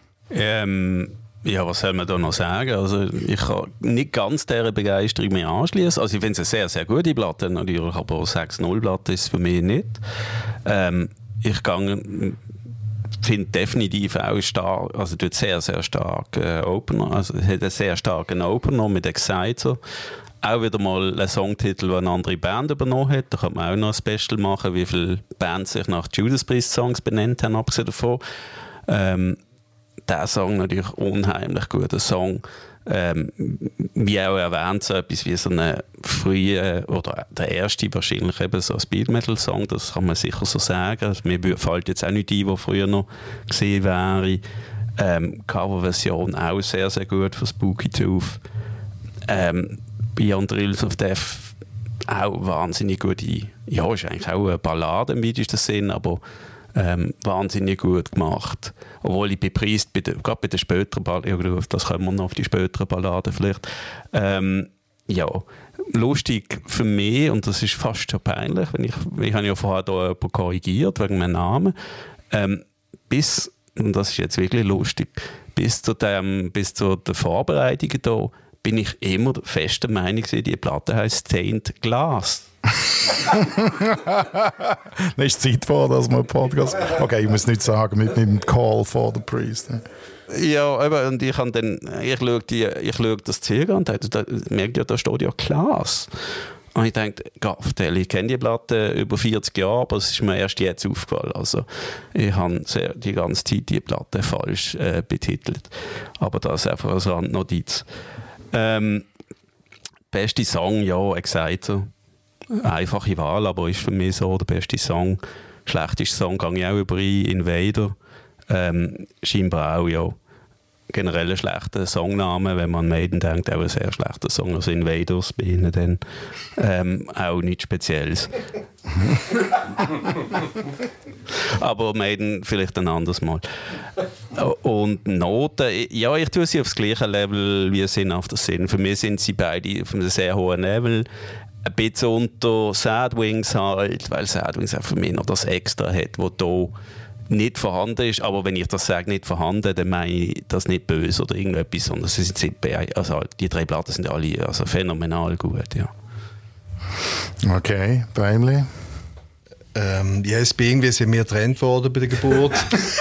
D: Ähm, ja, was soll man da noch sagen? Also, ich kann nicht ganz dieser Begeisterung mehr anschließen. Also, ich finde es eine sehr, sehr gute Platte, natürlich, aber sechs null Platte ist es für mich nicht. Ähm, ich gehe finde definitiv auch stark, also tut sehr, sehr stark äh, Opener, also es hat einen sehr starken Opener mit Exciter. Auch wieder mal ein Songtitel, den eine andere Band übernommen hat. Da kann man auch noch ein Special machen, wie viele Bands sich nach Judas Priest Songs benannt haben, abgesehen davon. Ähm, der Song natürlich unheimlich guter Song. Ähm, wie auch erwähnt, so etwas wie so eine frühe, oder der erste wahrscheinlich eben so ein Speed-Metal-Song, das kann man sicher so sagen. Also, mir fällt jetzt auch nicht ein, was früher noch gesehen wäre. Ähm, Coverversion auch sehr, sehr gut von Spooky Tooth. Ähm, Beyond the Realms of Death auch wahnsinnig gute, ja, ist eigentlich auch eine Ballade im weitesten Sinn, aber ähm, wahnsinnig gut gemacht. Obwohl ich bei Priest, bei der, gerade bei den späteren Balladen, ja, das kommen wir noch auf die späteren Balladen vielleicht, ähm, ja, lustig für mich, und das ist fast schon peinlich, wenn ich, ich habe ja vorher da jemanden korrigiert wegen meinem Namen, ähm, bis, und das ist jetzt wirklich lustig, bis zu, dem, bis zu der Vorbereitung da, bin ich immer fest der Meinung, die Platte heisst Stained Glass.
A: Dann ist Zeit vor, dass wir einen Podcast... Okay, ich muss nicht sagen, mit dem Call for the Priest.
D: Ja, eben, und ich, dann, ich schaue die, ich schaue das Ziel an und da merke ja, da steht ja Glass. Und ich denke, Gaftel, ich kenne die Platte über vierzig Jahre, aber es ist mir erst jetzt aufgefallen. Also, ich habe sehr, die ganze Zeit die Platte falsch äh, betitelt. Aber das einfach als Randnotiz. Ähm, beste Song, ja, Exciter. Einfache Wahl, aber ist für mich so der beste Song. Schlechteste Song gehe ich auch über ein, Invader. Ähm, scheinbar auch, ja. Generell ein schlechter Songname, wenn man an Maiden denkt, auch ein sehr schlechter Song. Also Invaders bei ihnen dann ähm, auch nichts Spezielles. Aber Maiden vielleicht ein anderes Mal. Und Noten, ja, ich tue sie aufs gleiche Level wie Sin After Sin. Für mich sind sie beide auf einem sehr hohen Level. Ein bisschen unter Sad Wings halt, weil Sad Wings auch für mich noch das Extra hat, das hier nicht vorhanden ist. Aber wenn ich das sage, nicht vorhanden, dann meine ich das nicht böse oder irgendetwas, sondern sie sind, also die drei Platten sind alle also phänomenal gut, ja.
A: Okay, Beimli?
E: Ähm, ja, es bin irgendwie sind wir getrennt worden bei der Geburt.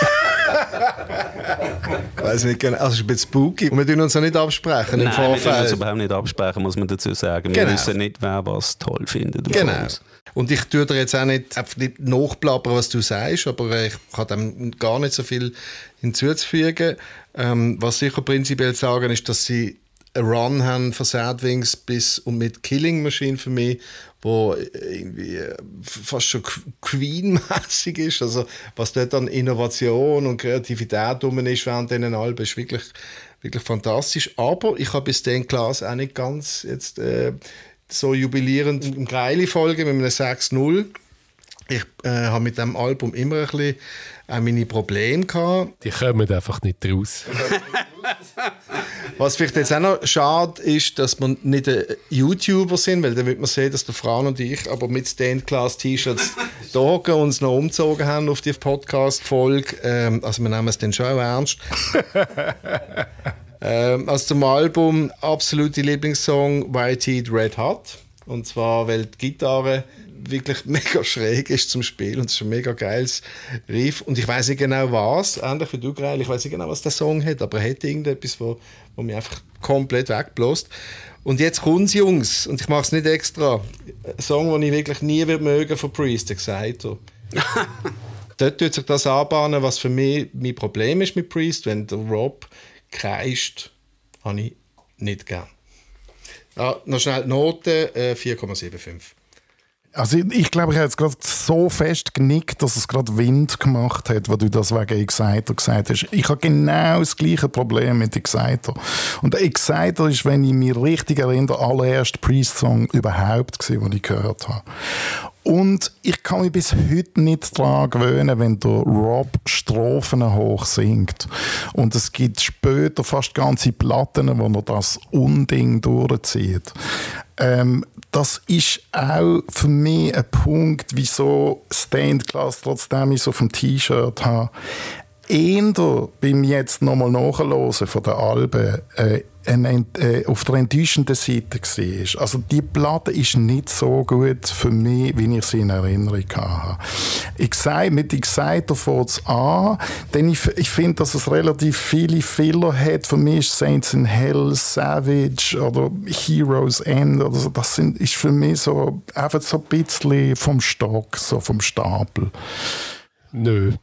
E: Weiß nicht genau. Also es ist ein bisschen spooky. Und wir dürfen uns auch nicht absprechen im
D: Nein,
E: Vorfeld.
D: wir dürfen uns überhaupt nicht absprechen, muss man dazu sagen. Wir
E: Genau.
D: wissen nicht, wer was toll findet.
E: Genau. Und ich tue dir jetzt auch nicht, einfach nicht nachplappern, was du sagst, aber ich habe dem gar nicht so viel hinzuzufügen. Ähm, was sicher prinzipiell sagen ist, dass sie einen Run haben von Sad Wings bis und mit Killing Machine für mich, wo irgendwie fast schon Queen-mässig ist. Also was dort an Innovation und Kreativität rum ist während diesen Alben, ist wirklich, wirklich fantastisch. Aber ich habe bis dahin Glas auch nicht ganz jetzt äh, so jubilierend im Greili-Folge mit einem sechs null. Ich äh, habe mit diesem Album immer ein bisschen auch meine Probleme gehabt.
B: Die kommen einfach nicht raus.
E: Was vielleicht jetzt auch noch schade ist, dass wir nicht YouTuber sind, weil dann wird man sehen, dass der Fran und ich aber mit Stained-Glass-T-Shirts da hocken und uns noch umgezogen haben auf die Podcast-Folge. Ähm, also wir nehmen es dann schon auch ernst. ähm, also zum Album absolute Lieblingssong White Heat Red Hot. Und zwar, weil die Gitarre wirklich mega schräg ist zum Spiel und es ist ein mega geiles Riff. Und ich weiss nicht genau was, ähnlich wie du, Greil, ich weiss nicht genau, was der Song hat, aber er hat irgendetwas, wo, wo mich einfach komplett wegbläst. Und jetzt kommt's, Jungs, und ich mache es nicht extra. Ein Song, den ich wirklich nie mögen würde von Priest, der gesagt hat. Dort tut sich das anbahnen, was für mich mein Problem ist mit Priest. Wenn der Rob kreischt, habe ich nicht gern. Ja, noch schnell die Note, äh, vier Komma fünfundsiebzig.
A: Also ich, ich glaube, ich habe jetzt gerade so fest genickt, dass es gerade Wind gemacht hat, wo du das wegen Exciter gesagt hast. Ich habe genau das gleiche Problem mit Exciter. Und Exciter ist, wenn ich mich richtig erinnere, der allererste Priest-Song überhaupt gewesen, den ich gehört habe. Und ich kann mich bis heute nicht daran gewöhnen, wenn der Rob Strophen hoch singt. Und es gibt später fast ganze Platten, wo er das Unding durchzieht. Ähm, das ist auch für mich ein Punkt, wieso Stained Glass, trotzdem ich es auf dem T-Shirt habe, eher beim jetzt nochmal nachhören von den Alben äh, ein, äh, auf der enttäuschenden Seite war. Also die Platte ist nicht so gut für mich, wie ich sie in Erinnerung habe. Ich sage, mit Exciter fängt es an, denn ich, ich finde, dass es relativ viele Filler hat. Für mich ist Saints in Hell, Savage oder Heroes End oder so, das sind, ist für mich so einfach so ein bisschen vom Stock, so vom Stapel.
B: Nö.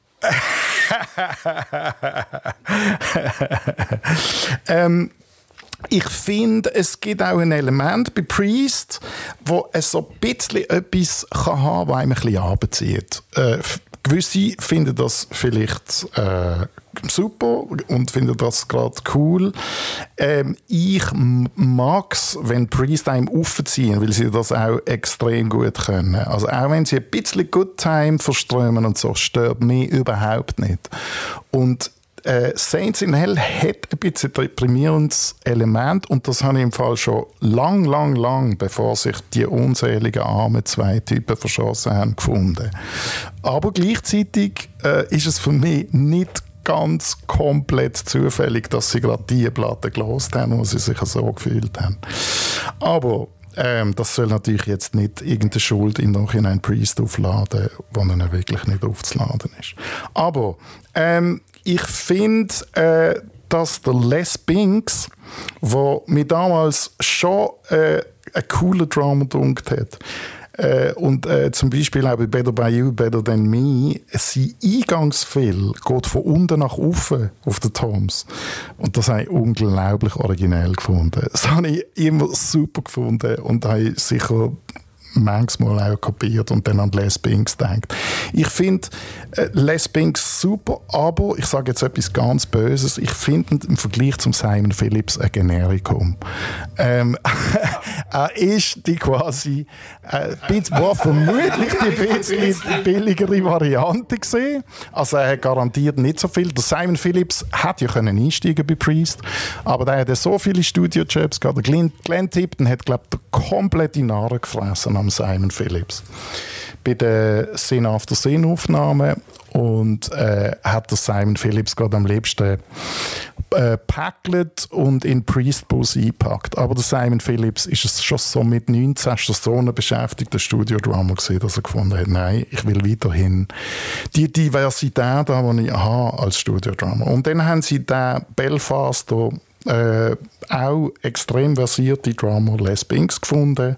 A: ähm, Ich finde, es gibt auch ein Element bei Priest, wo es so ein bisschen etwas kann haben, was einem ein bisschen runterzieht. Äh, gewisse finden das vielleicht äh, super und finden das gerade cool. Ähm, ich mag es, wenn Priest einem aufziehen, weil sie das auch extrem gut können. Also auch wenn sie ein bisschen Good Time verströmen und so, stört mich überhaupt nicht. Und Äh, Saints in Hell hat ein bisschen ein deprimierendes Element und das habe ich im Fall schon lang, lang, lang, bevor sich die unzähligen armen zwei Typen verschossen haben, gefunden. Aber gleichzeitig äh, ist es für mich nicht ganz komplett zufällig, dass sie gerade diese Platte gelost haben, wo sie sich so gefühlt haben. Aber Ähm, das soll natürlich jetzt nicht irgendeine Schuld im Nachhinein Priest aufladen, wo dann wirklich nicht aufzuladen ist. Aber ähm, ich finde, äh, dass der Les Binks, der mir damals schon äh, einen coolen Drummer gedunkt hat, äh, und äh, zum Beispiel auch bei Better By You, Better Than Me, sein Eingangsfil geht von unten nach oben auf den Toms. Und das habe ich unglaublich originell gefunden. Das habe ich immer super gefunden und habe ich sicher manchmal auch kapiert und dann an Les Binks denkt. Ich finde äh, Les Binks super, aber ich sage jetzt etwas ganz Böses. Ich finde im Vergleich zum Simon Phillips ein Generikum. Ähm, er ist die quasi äh, war vermutlich die bisschen billigere Variante gesehen. Also er hat garantiert nicht so viel. Der Simon Phillips hätte ja können einsteigen bei Priest, aber der hat so viele Studio-Jobs gehabt. Der Glenn, Glenn Tipton hat, glaube ich, komplett in die Haare gefressen am Simon Phillips. Bei der Sin After Sin Aufnahme und äh, hat der Simon Phillips gerade am liebsten äh, packlet und in Priest-Bus eingepackt. Aber der Simon Phillips ist es schon so mit neunzehn so ein beschäftigter Studio-Drummer gewesen, dass er gefunden hat, nein, ich will weiterhin die Diversität haben, die ich habe als Studio-Drummer. Und dann haben sie den Belfaster äh, auch extrem versierte Drummer Les Binks gefunden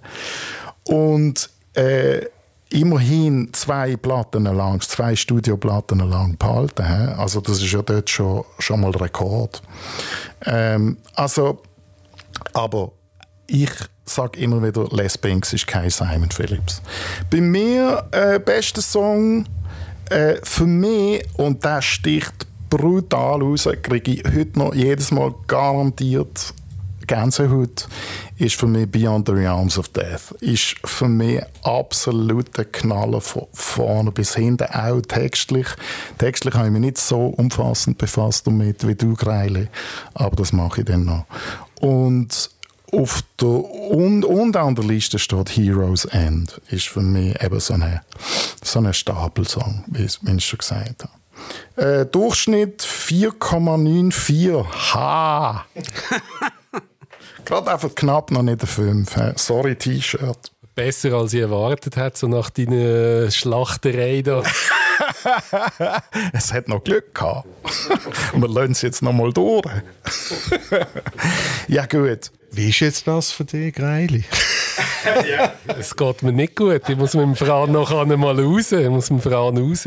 A: und äh, immerhin zwei Platten lang, zwei Studioplatten lang behalten. He? Also das ist ja dort schon, schon mal Rekord. Ähm, also Aber ich sage immer wieder, Les Binks ist kein Simon Phillips. Bei mir, äh, bester Song äh, für mich, und der sticht brutal raus, kriege ich heute noch jedes Mal garantiert Gänsehaut, ist für mich Beyond the Realms of Death. Ist für mich absoluter Knaller von vorne bis hinten, auch textlich. Textlich habe ich mich nicht so umfassend befasst damit wie du, Greili, aber das mache ich dann noch. Und auf der, und, und an der Liste steht Heroes End. Ist für mich eben so ein so eine Stapelsong, wie ich schon gesagt habe. Äh, Durchschnitt vier Komma vierundneunzig. Ha! Gerade einfach knapp noch nicht eine fünf. Sorry, T-Shirt.
B: Besser als ich erwartet hätte, so nach deiner Schlachterei da.
A: Es hat noch Glück gehabt. Wir lassen es jetzt noch mal durch. Ja, gut.
C: Wie ist jetzt das für dich, Greili?
B: Ja. Es geht mir nicht gut. Ich muss mit dem Fran noch einmal raus. Ich muss mit dem Fran raus.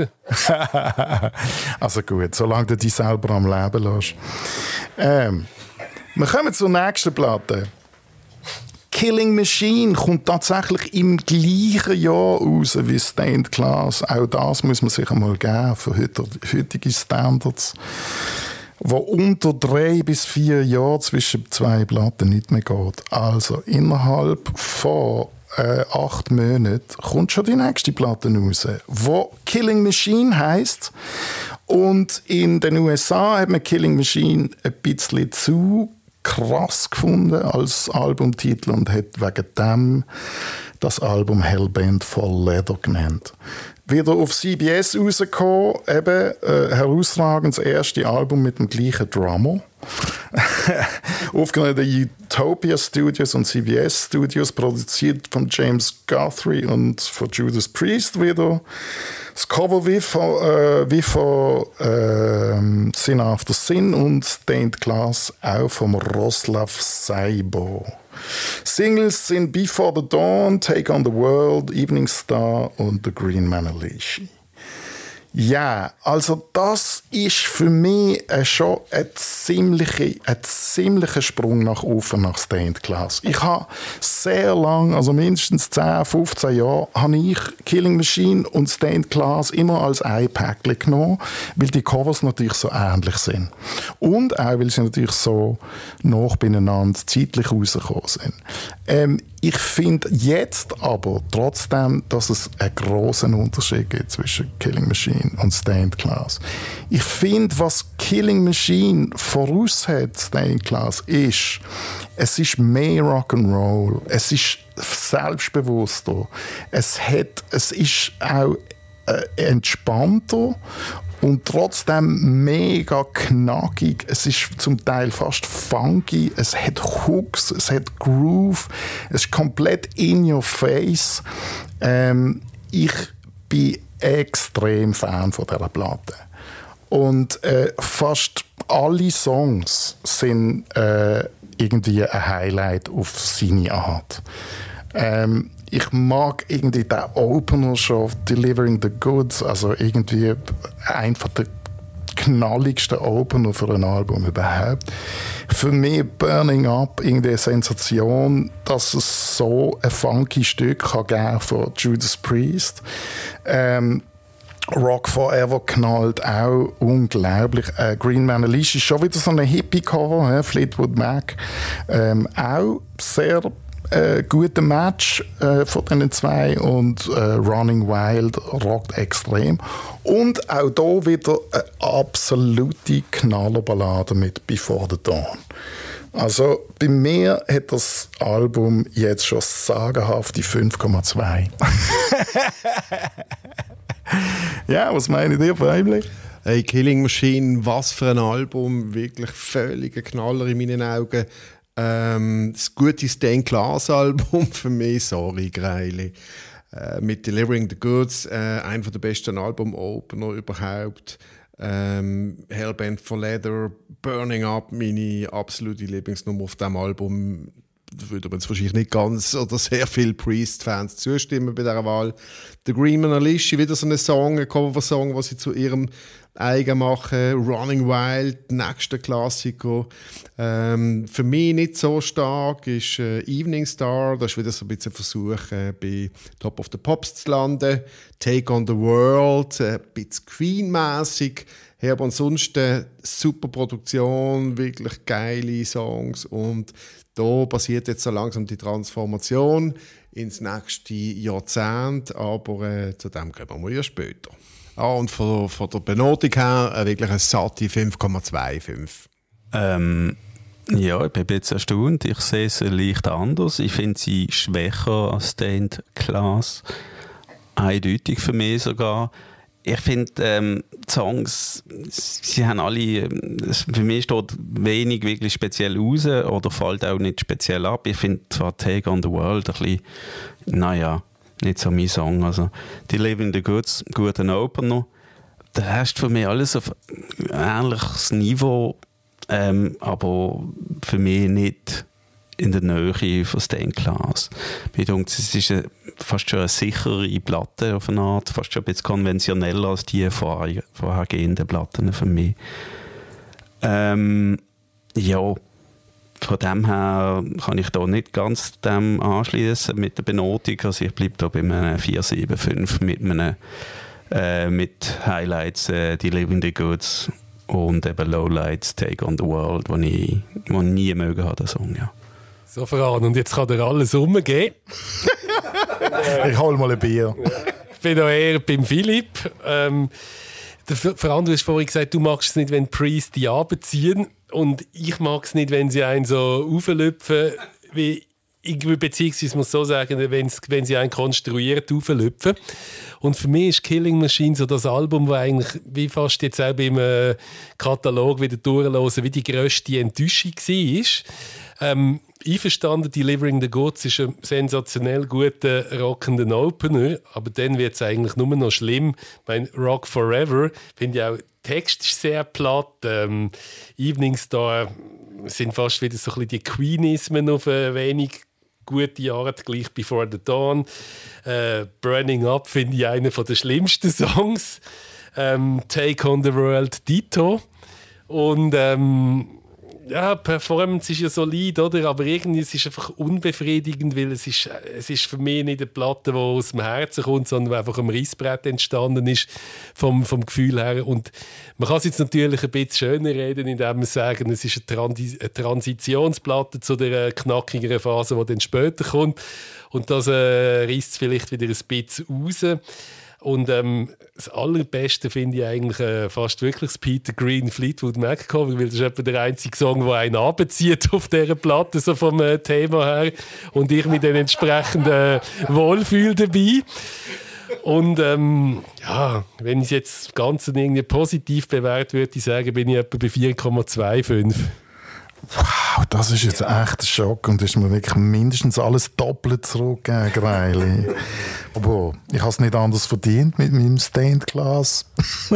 A: Also gut, solange du dich selber am Leben lässt. Ähm, wir kommen zur nächsten Platte. Killing Machine kommt tatsächlich im gleichen Jahr raus wie Stained Glass. Auch das muss man sich einmal geben für heutige Standards, wo unter drei bis vier Jahren zwischen zwei Platten nicht mehr geht. Also innerhalb von äh, acht Monaten kommt schon die nächste Platte raus, wo Killing Machine heisst. Und in den U S A hat man Killing Machine ein bisschen zu krass gefunden als Albumtitel und hat wegen dem das Album Hellbent for Leather genannt. Wieder auf C B S rausgekommen, eben äh, herausragendes erste Album mit dem gleichen Drummer. Aufgenommen in den Utopia Studios und C B S Studios, produziert von James Guthrie und von Judas Priest wieder. Das Cover wie von, äh, wie von äh, Sin After Sin und Stained Glass auch von Roslav Saibo. Singles sind Before the Dawn, Take on the World, Evening Star und The Green Manalishi. Ja, also das ist für mich äh, schon ein ziemlicher, ein ziemlicher Sprung nach oben nach Stained Glass. Ich habe sehr lang, also mindestens zehn, fünfzehn Jahre, habe ich Killing Machine und Stained Glass immer als ein Päckchen genommen, weil die Covers natürlich so ähnlich sind. Und auch, weil sie natürlich so nah beieinander zeitlich rausgekommen sind. Ähm, ich finde jetzt aber trotzdem, dass es einen grossen Unterschied gibt zwischen Killing Machine und Stained Glass. Ich finde, was Killing Machine voraus hat, Stained Glass, ist, es ist mehr Rock'n'Roll, es ist selbstbewusster, es, hat, es ist auch äh, entspannter und trotzdem mega knackig. Es ist zum Teil fast funky. Es hat Hooks, es hat Groove. Es ist komplett in your face. Ähm, ich bin extrem Fan von dieser Platte. Und äh, fast alle Songs sind äh, irgendwie ein Highlight auf seine Art. Ähm, Ich mag irgendwie den Opener schon, Delivering the Goods, also irgendwie einfach der knalligste Opener für ein Album überhaupt. Für mich Burning Up irgendwie eine Sensation, dass es so ein funky Stück kann geben von Judas Priest. Ähm, Rock Forever knallt auch unglaublich. Äh, Green Manalishi ist schon wieder so ein Hippie-Cover, äh, Fleetwood Mac. Ähm, auch sehr Äh, guter Match äh, von diesen zwei und äh, Running Wild rockt extrem. Und auch hier wieder eine absolute Knallerballade mit Before the Dawn. Also bei mir hat das Album jetzt schon sagenhafte fünf Komma zwei. Ja, was meint ihr, Weibli?
C: Hey, Killing Machine, was für ein Album, wirklich völliger Knaller in meinen Augen. Ähm, das gute Stained Glass Album für mich, sorry, Greili. Äh, mit Delivering the Goods, äh, einer der besten Album-Opener überhaupt. Ähm, Hellbent for Leather, Burning Up, meine absolute Lieblingsnummer auf diesem Album.
E: würde man jetzt wahrscheinlich nicht ganz oder sehr viele Priest-Fans zustimmen bei dieser Wahl. The Green Alicia, wieder so ein Song, ein Cover-Song, was sie zu ihrem eigen machen. Running Wild, nächster Klassiker. Ähm, für mich nicht so stark ist äh, Evening Star. Das ist wieder so ein bisschen ein Versuch, äh, bei Top of the Pops zu landen. Take on the World, äh, ein bisschen Queen-mässig. Aber ansonsten super Produktion, wirklich geile Songs. Und da passiert jetzt so langsam die Transformation ins nächste Jahrzehnt. Aber äh, zu dem kommen wir ja später. Ah, und von, von der Benotung her äh, wirklich eine satte fünf Komma fünfundzwanzig.
D: Ähm, ja, ich bin jetzt erstaunt. Ich sehe es leicht anders. Ich finde sie schwächer als Stained Class. Eindeutig für mich sogar. Ich finde, ähm, die Songs, sie haben alle, für mich steht wenig wirklich speziell raus oder fällt auch nicht speziell ab. Ich finde zwar Take on the World ein bisschen, naja, nicht so mein Song. Also, die Living the Goods, guten Opener. Der Rest für mich alles auf ein ähnliches Niveau, ähm, aber für mich nicht in der Nähe von Stained Class. Ich denke, es ist eine, fast schon eine sichere Platte auf eine Art, fast schon ein bisschen konventioneller als die vorher, vorhergehenden Platten für mich. Ähm, ja, von dem her kann ich da nicht ganz dem anschließen mit der Benotung. Also ich bleibe da bei einem vier Komma sieben fünf mit einem äh, mit Highlights äh, die Living the Goods und eben Lowlights Take on the World, wo ich, wo ich nie mögen habe, den Song, ja.
B: So, Fran, und jetzt kann dir alles rumgehen.
A: Ich hole mal ein Bier.
B: Ich bin da eher beim Philipp. Ähm, der Fran, du hast vorhin gesagt, du magst es nicht, wenn Priest die abziehen. Und ich mag es nicht, wenn sie einen so auflüpfen, wie beziehungsweise muss so sagen, wenn sie einen konstruiert auflüpfen. Und für mich ist Killing Machine so das Album, das eigentlich wie fast jetzt auch beim äh, Katalog wieder durchhören, wie die grösste Enttäuschung war. Ähm, einverstanden, Delivering the Goods ist ein sensationell guter, rockender Opener, aber dann wird es eigentlich nur noch schlimm. Ich meine, Rock Forever, finde ich auch, der Text ist sehr platt. Ähm, Evening Star sind fast wieder so ein bisschen die Queenismen auf ein wenig gute Art, gleich Before the Dawn. Äh, Burning Up finde ich einer der schlimmsten Songs. Ähm, Take on the World, Dito. Und ähm, ja, Performance ist ja solid, oder? Aber irgendwie es ist einfach unbefriedigend, weil es ist, es ist für mich nicht eine Platte, die aus dem Herzen kommt, sondern einfach am Reissbrett entstanden ist, vom, vom Gefühl her. Und man kann es jetzt natürlich ein bisschen schöner reden, indem man sagen, es ist eine, Transi- eine Transitionsplatte zu der knackigeren Phase, die dann später kommt. Und das äh, reißt es vielleicht wieder ein bisschen raus. Und ähm, das Allerbeste finde ich eigentlich äh, fast wirklich das Peter Green Fleetwood Mac Cover, weil das ist etwa der einzige Song, der einen abzieht auf dieser Platte, so vom äh, Thema her. Und ich mich dann entsprechend äh, wohlfühle dabei. Und ähm, ja, wenn ich es jetzt das Ganze irgendwie positiv bewerte, würde ich sagen, bin ich etwa bei vier Komma fünfundzwanzig.
A: Wow, das ist jetzt echt ein Schock und ist mir wirklich mindestens alles doppelt zurückgegeben, Greili. Aber ich habe es nicht anders verdient mit meinem Stained Glass.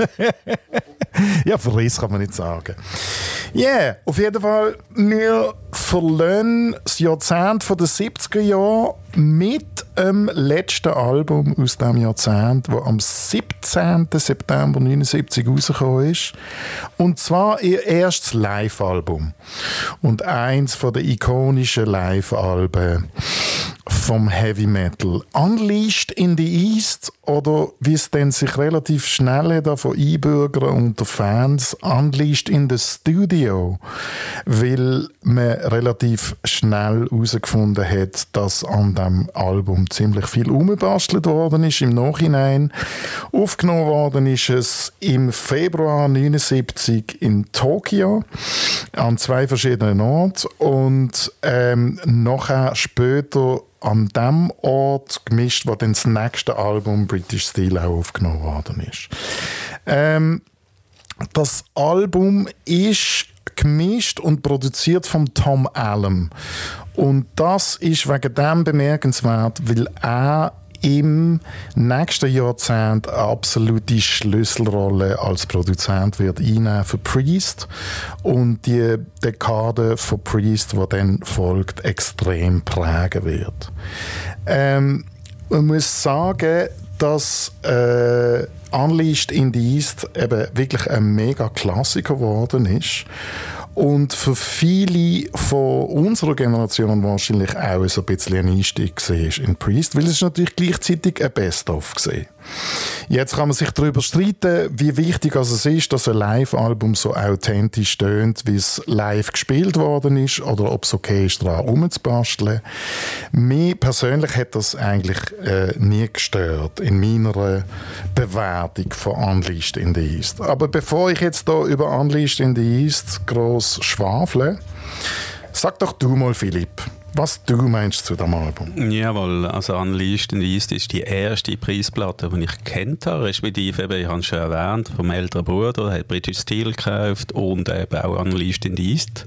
A: Ja, Verriss kann man nicht sagen. Ja, yeah, auf jeden Fall, wir verlassen das Jahrzehnt von den siebziger Jahren mit dem letzten Album aus diesem Jahrzehnt, das am siebzehnten September neunundsiebzig rausgekommen ist. Und zwar ihr erstes Live-Album. Und eins von den ikonischen Live-Alben vom Heavy Metal. Unleashed in the East, oder wie es dann sich relativ schnell davon einbürgern unter Fans, Unleashed in the Studio, weil man relativ schnell herausgefunden hat, dass an diesem Album ziemlich viel umgebastelt worden ist im Nachhinein. Aufgenommen worden ist es im Februar neunundsiebzig in Tokio an zwei verschiedenen Orten und ähm, nachher später an dem Ort gemischt, wo dann das nächste Album British Steel auch aufgenommen worden ist. Ähm, das Album ist gemischt und produziert von Tom Allem. Und das ist wegen dem bemerkenswert, weil er im nächsten Jahrzehnt eine absolute Schlüsselrolle als Produzent wird einnehmen für Priest und die Dekade von Priest, die dann folgt, extrem prägen wird. Ähm, man muss sagen, dass äh, Unleashed in the East eben wirklich ein mega Klassiker geworden ist und für viele von unserer Generation wahrscheinlich auch so ein bisschen ein Einstieg war in Priest, weil es ist natürlich gleichzeitig ein Best-of war. Jetzt kann man sich darüber streiten, wie wichtig also es ist, dass ein Live-Album so authentisch tönt, wie es live gespielt worden ist, oder ob es okay ist, daran rumzubasteln. Mich persönlich hat das eigentlich äh, nie gestört in meiner Bewertung von Unleashed in the East. Aber bevor ich jetzt hier über Unleashed in the East gross schwafle, sag doch du mal, Philipp, was du meinst zu diesem Album.
D: Jawohl, also Unleashed in the East ist die erste Preisplatte, die ich kennt habe, respektive eben, ich habe es schon erwähnt, vom älteren Bruder, hat British Steel gekauft und eben auch Unleashed in the East.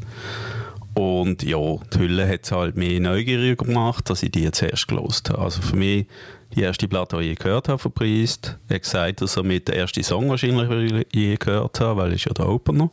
D: Und ja, die Hülle hat es halt mehr neugierig gemacht, dass ich die zuerst gelost habe. Also für mich die erste Platte, die ich je gehört habe von Priest. Er hat gesagt, dass er mit der ersten Song wahrscheinlich, den ich je gehört habe, weil es ja der Opener.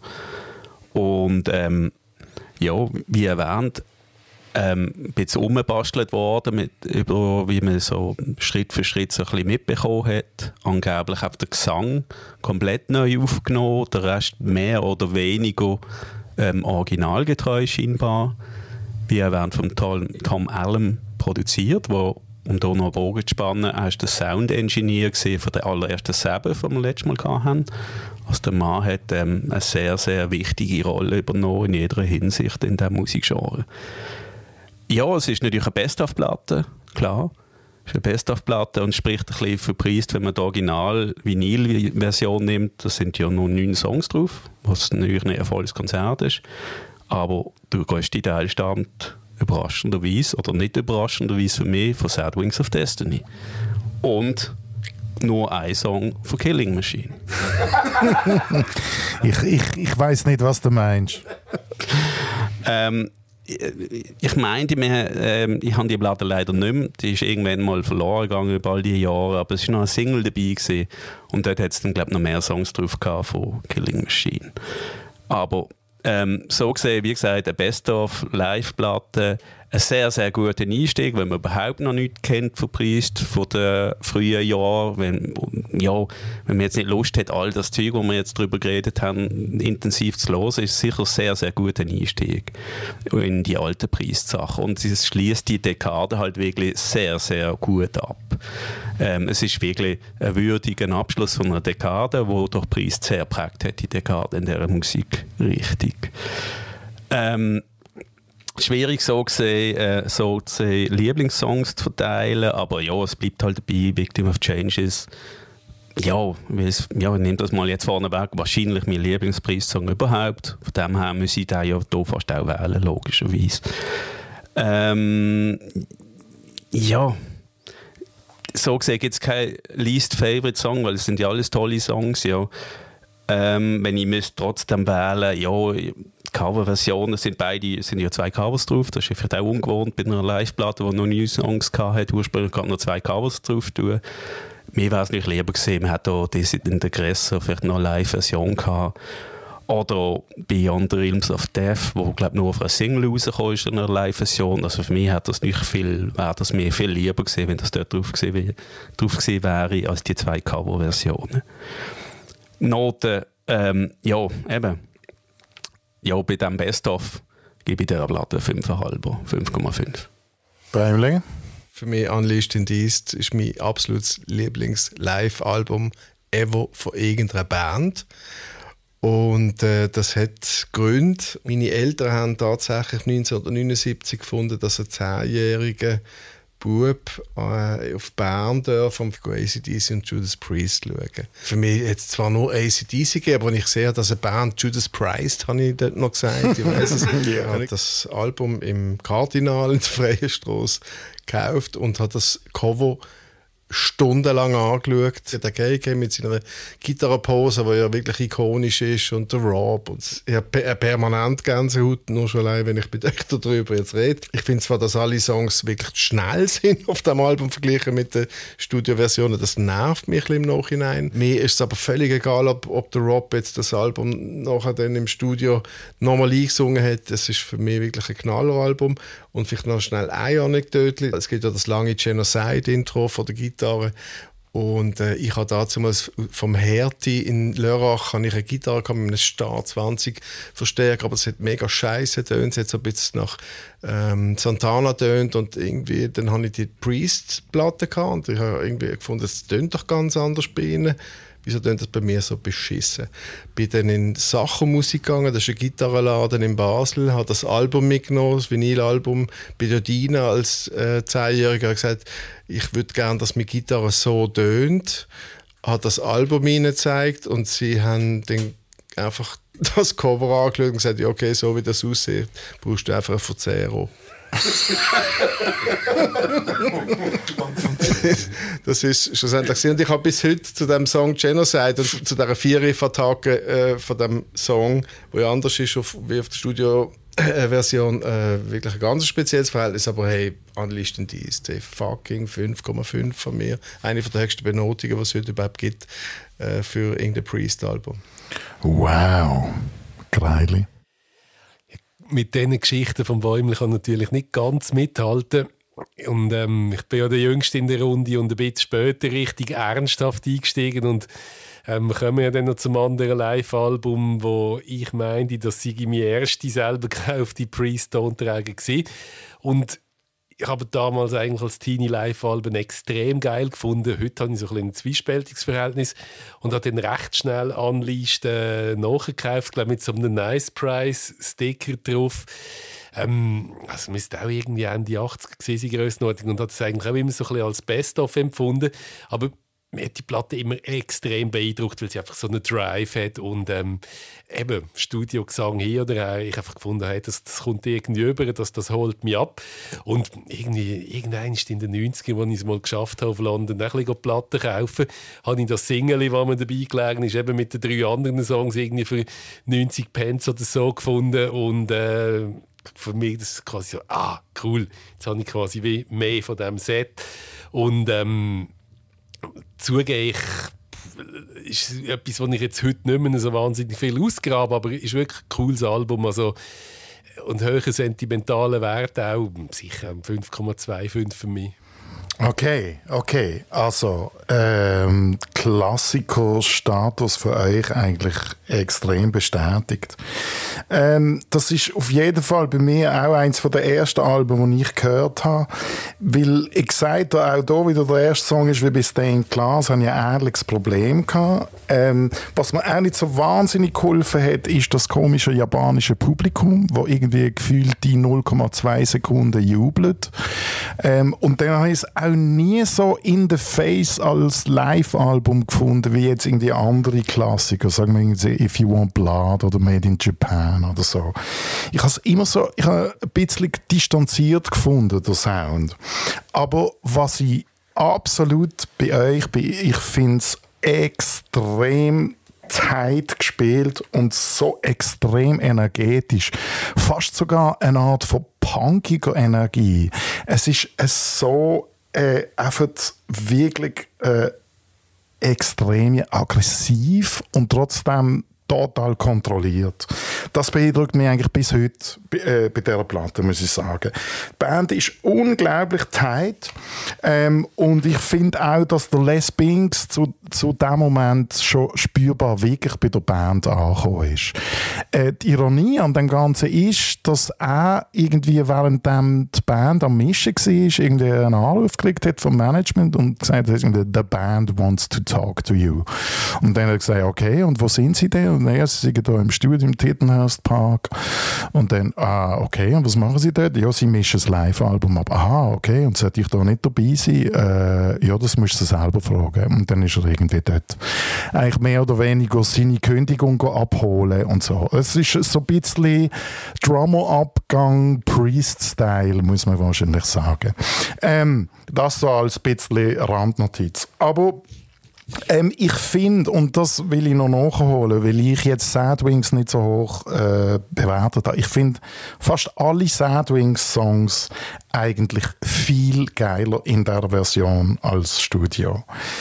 D: Und ähm, ja, wie erwähnt, ähm, ein bisschen umgebastelt worden, mit, über, wie man so Schritt für Schritt so ein bisschen mitbekommen hat. Angeblich auch der Gesang komplett neu aufgenommen, der Rest mehr oder weniger ähm, originalgetreu scheinbar. Wie erwähnt vom Tom, Tom Allen produziert, wo, um hier noch einen Bogen zu spannen, er war der Sound-Engineer von der allerersten Seven, die wir letztes Mal hatten. Also der Mann hat ähm, eine sehr, sehr wichtige Rolle übernommen in jeder Hinsicht in diesem Musikgenre. Ja, es ist natürlich eine Best-of-Platte, klar. Es ist eine Best-of-Platte und spricht ein bisschen für Priest, wenn man die Original-Vinyl-Version nimmt. Da sind ja nur neun Songs drauf, was natürlich ein volles Konzert ist. Aber der grösste Teil stammt überraschenderweise, oder nicht überraschenderweise für mich, von Sad Wings of Destiny. Und nur ein Song von Killing Machine.
A: ich ich, ich weiss nicht, was du meinst.
D: ähm, Ich meinte, äh, ich habe die Platte leider nicht mehr. Die ist irgendwann mal verloren gegangen über all diese Jahre, aber es war noch ein Single dabei gewesen. Und dort hat es dann, glaube ich, noch mehr Songs drauf gehabt von Killing Machine. Aber ähm, so gesehen, wie gesagt, eine Best-of-Live-Platte, ein sehr, sehr guter Einstieg, wenn man überhaupt noch nichts kennt von Priest, von den frühen Jahren. Wenn, ja, wenn man jetzt nicht Lust hat, all das Zeug, wo wir jetzt darüber geredet haben, intensiv zu hören, ist es sicher ein sehr, sehr guter Einstieg in die alten Priest-Sachen. Und es schließt die Dekade halt wirklich sehr, sehr gut ab. Ähm, es ist wirklich ein würdiger Abschluss von einer Dekade, die durch Priest sehr geprägt hat, die Dekade in dieser Musikrichtung. Ähm, Schwierig so gesehen, äh, so gesehen Lieblingssongs zu verteilen, aber ja, es bleibt halt dabei, Victim of Changes. Ja, ja, ich nehme das mal jetzt vorne weg, wahrscheinlich mein Lieblingspreissong überhaupt. Von dem her muss ich den ja hier fast auch wählen, logischerweise. Ähm, ja, so gesehen gibt es keinen Least Favorite Song, weil es sind ja alles tolle Songs, ja. Ähm, wenn ich müsste trotzdem wählen, ja, Coverversionen sind beide, sind ja zwei Covers drauf. Das ist vielleicht auch ungewohnt bei einer Live-Platte, die noch neun Songs hatte. Ursprünglich gerade noch zwei Covers drauf tun. Mir wäre es nicht lieber gewesen, man hätte auch Dissident Aggressor vielleicht noch eine Live-Version gehabt. Oder Beyond the Realms of Death, wo glaube nur auf einer Single rausgekommen ist, in einer Live-Version. Also für mich hat das nicht viel, wäre das mir viel lieber gewesen, wenn das dort drauf gewesen, drauf gewesen wäre, als die zwei Cover-Versionen. Noten, ähm, ja, eben. Ja, bei diesem Best-of gebe ich dieser Platte fünf Komma fünf, fünf Komma fünf.
A: Bräumling?
E: Für mich Unleashed in the East ist mein absolutes Lieblings-Live-Album ever von irgendeiner Band. Und äh, das hat Gründe. Meine Eltern haben tatsächlich neunzehnhundertneunundsiebzig gefunden, dass ein zehnjähriger Bub äh, auf Bern darf und A C D C und Judas Priest schauen. Für mich hat es zwar nur A C D C gegeben, aber wenn ich sehe, dass eine Band Judas Priest, habe ich dort noch gesagt. Ich weiss es. Ich habe das Album im Kardinal in der Freien Strasse gekauft und habe das Cover
C: stundenlang angeschaut. Der K K mit seiner Gitarrenpose, die ja wirklich ikonisch ist, und der Rob. Und ich habe permanent Gänsehaut, nur schon allein, wenn ich mit euch darüber jetzt rede. Ich finde zwar, dass alle Songs wirklich schnell sind auf dem Album verglichen mit den Studioversionen. Das nervt mich ein bisschen im Nachhinein. Mir ist es aber völlig egal, ob, ob der Rob jetzt das Album nachher dann im Studio nochmal eingesungen hat. Das ist für mich wirklich ein Knalleralbum. Und vielleicht noch schnell eine Anekdote. Es gibt ja das lange Genocide-Intro von der Gitarre. Und äh, ich habe damals vom Hertie in Lörrach ich eine Gitarre gehabt mit einem Star zwanzig Verstärker, aber es hat mega scheiße tönt, es hat so ein bisschen nach ähm, Santana tönt, und irgendwie dann habe ich die Priest-Platte gehabt und ich habe irgendwie gefunden, es tönt doch ganz anders bei ihnen. Wieso tönt das bei mir so beschissen? Bin dann in Sachermusik gegangen, das ist ein Gitarrenladen in Basel, habe das Album mitgenommen, das Vinylalbum, bei der Dina als äh, Zehnjähriger gesagt, ich würde gerne, dass meine Gitarre so tönt, habe das Album ihnen gezeigt und sie haben dann einfach das Cover angeschaut und gesagt, ja, okay, so wie das aussieht, brauchst du einfach ein Verzehrer. Das ist schlussendlich. Und ich habe bis heute zu dem Song Genocide und zu dieser Vier-Riff-Attacke äh, von dem Song, wo ja anders ist auf, wie auf der Studio-Version, äh, wirklich ein ganz spezielles Verhältnis. Aber hey, Unleashed in Dies, die fucking fünf Komma fünf von mir. Eine von der höchsten Benotungen, die es heute überhaupt gibt äh, für irgendein Priest-Album.
A: Wow, Greili.
B: Mit diesen Geschichten vom Bäumli kann ich natürlich nicht ganz mithalten. Und ähm, ich bin ja der Jüngste in der Runde und ein bisschen später richtig ernsthaft eingestiegen. Und ähm, wir kommen ja dann noch zum anderen Live-Album, wo ich meinte, das sei meine erste selber gekaufte Priest-Tonträger gewesen. Und ich habe damals eigentlich als Teenie-Live-Alben extrem geil gefunden. Heute habe ich so ein, ein zwiespältiges Verhältnis und habe dann recht schnell Unleashed äh, nachgekauft, glaube mit so einem Nice-Price-Sticker drauf. Ähm, also müsste auch irgendwie Ende achtziger gewesen sein, Grössenordnung, und hat das eigentlich auch immer so ein bisschen als Best-of empfunden. Aber mir hat die Platte immer extrem beeindruckt, weil sie einfach so einen Drive hat und ähm, eben Studiogesang hier oder her. Ich habe einfach gefunden, hey, das, das kommt irgendwie über, das, das holt mich ab. Und irgendwie, irgendwann in den neunzigern, als ich es mal geschafft habe, auf London ein bisschen Platten kaufen, habe ich das Single, das mir dabei gelegen ist, eben mit den drei anderen Songs irgendwie für neunzig Pence oder so gefunden und äh, für mich das ist quasi so, ah, cool, jetzt habe ich quasi wie mehr von diesem Set. Und ähm, zugeben, ich, ist etwas, was ich jetzt heute nicht mehr so wahnsinnig viel ausgrabe, aber es ist wirklich ein cooles Album. Also, und höhere sentimentale Werte auch, sicher fünf Komma fünfundzwanzig für mich.
A: Okay, okay. Also, ähm, Klassiker-Status für euch eigentlich extrem bestätigt. Ähm, das ist auf jeden Fall bei mir auch eins der ersten Alben, die ich gehört habe. Weil ich sagte, auch hier wieder der erste Song ist wie bei Stained Glass, habe ich ein ähnliches Problem gehabt. Ähm, was mir auch nicht so wahnsinnig geholfen hat, ist das komische japanische Publikum, das irgendwie gefühlt die null Komma zwei Sekunden jubelt. Ähm, und dann habe ich es auch nie so in the face als Live-Album gefunden, wie jetzt irgendwie andere Klassiker, sagen wir irgendwie If You Want Blood oder Made in Japan oder so. Ich habe es immer so, ich habe ein bisschen distanziert gefunden, der Sound. Aber was ich absolut bei euch bin, ich finde es extrem tight gespielt und so extrem energetisch. Fast sogar eine Art von punkiger Energie. Es ist so äh, einfach wirklich äh, extrem aggressiv und trotzdem total kontrolliert. Das beeindruckt mich eigentlich bis heute bei, äh, bei dieser Platte, muss ich sagen. Die Band ist unglaublich tight ähm, und ich finde auch, dass der Les Binks zu, zu dem Moment schon spürbar wirklich bei der Band angekommen ist. Äh, die Ironie an dem Ganzen ist, dass er irgendwie, während die Band am Mischen war, irgendwie einen Anruf gekriegt hat vom Management und gesagt hat, the band wants to talk to you. Und dann hat er gesagt, okay, und wo sind sie denn? Und naja, sie sind hier im Studio im Tittenhurst Park. Und dann, ah, okay, und was machen sie dort? Ja, sie mischen das Live-Album ab. Aha, okay, und sollte ich da nicht dabei sein? Äh, ja, das musst du selber fragen. Und dann ist er irgendwie dort eigentlich mehr oder weniger seine Kündigung abholen und so. Es ist so ein bisschen Drummer-Abgang, Priest-Style, muss man wahrscheinlich sagen. Ähm, das so als bisschen Randnotiz. Aber ähm, ich finde, und das will ich noch nachholen, weil ich jetzt Sadwings nicht so hoch äh, bewertet habe, ich finde fast alle Sadwings-Songs eigentlich viel geiler in der Version als Studio.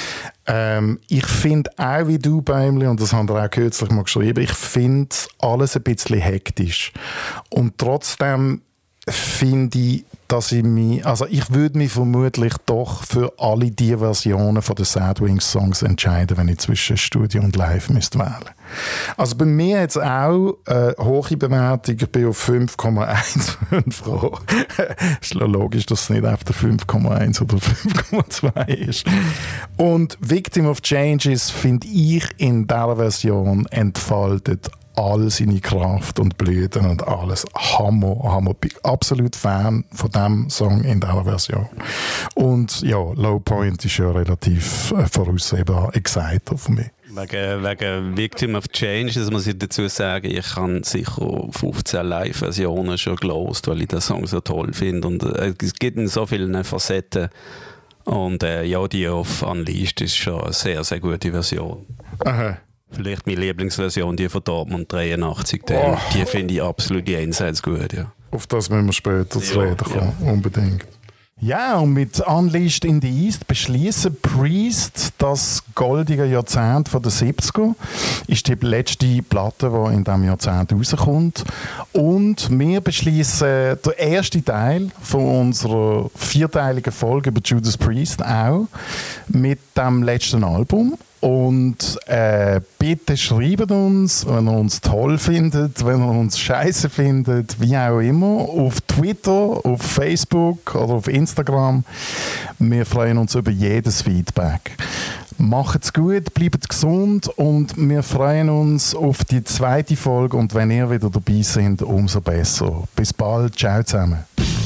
A: Ähm, ich finde auch wie du, Bäumli, und das haben wir auch kürzlich mal geschrieben, ich finde alles ein bisschen hektisch. Und trotzdem finde ich, dass ich mich, also ich würde mich vermutlich doch für alle die Versionen von den Sadwings Songs entscheiden, wenn ich zwischen Studio und Live müsste wählen. Also bei mir jetzt auch äh, hohe Bewertung, ich bin auf fünf Komma eins fünf froh. Ist logisch, dass es nicht auf der fünf Komma eins oder fünf Komma zwei ist. Und Victim of Changes finde ich in dieser Version entfaltet all seine Kraft und Blüten und alles. Hammer, Hammer. Bin absolut Fan von diesem Song in dieser Version. Und ja, Low Point ist ja relativ äh, voraussehbar Exciter für mich.
D: Wegen, wegen Victim of Change, das muss ich dazu sagen, ich habe sicher fünfzehn Live-Versionen schon gelost, weil ich den Song so toll finde. Und äh, es gibt in so vielen Facetten. Und äh, ja, die auf Unleashed ist schon eine sehr, sehr gute Version.
A: Aha.
D: Vielleicht meine Lieblingsversion, die von Dortmund dreiundachtzig.
A: Oh.
D: Die finde ich absolut jenseits gut. Ja.
A: Auf das müssen wir später zu
D: Ja,
A: reden kommen,
D: ja.
A: unbedingt. Ja, und mit Unleashed in the East beschließen Priest das goldige Jahrzehnt der siebziger. Ist die letzte Platte, die in diesem Jahrzehnt rauskommt. Und wir beschließen den ersten Teil von unserer vierteiligen Folge über Judas Priest auch mit dem letzten Album. Und äh, bitte schreibt uns, wenn ihr uns toll findet, wenn ihr uns scheiße findet, wie auch immer, auf Twitter, auf Facebook oder auf Instagram. Wir freuen uns über jedes Feedback. Macht's gut, bleibt gesund und wir freuen uns auf die zweite Folge und wenn ihr wieder dabei seid, umso besser. Bis bald, ciao zusammen.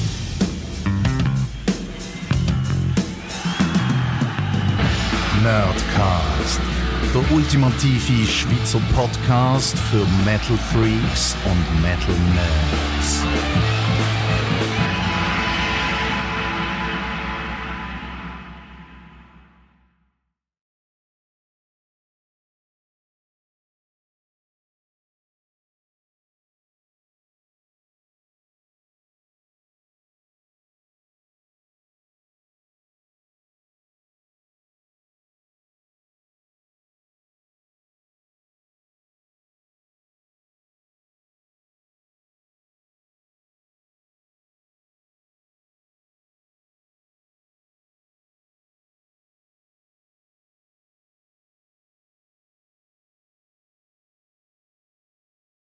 F: Nerdcast, der ultimative Schweizer Podcast für Metal Freaks und Metal Nerds.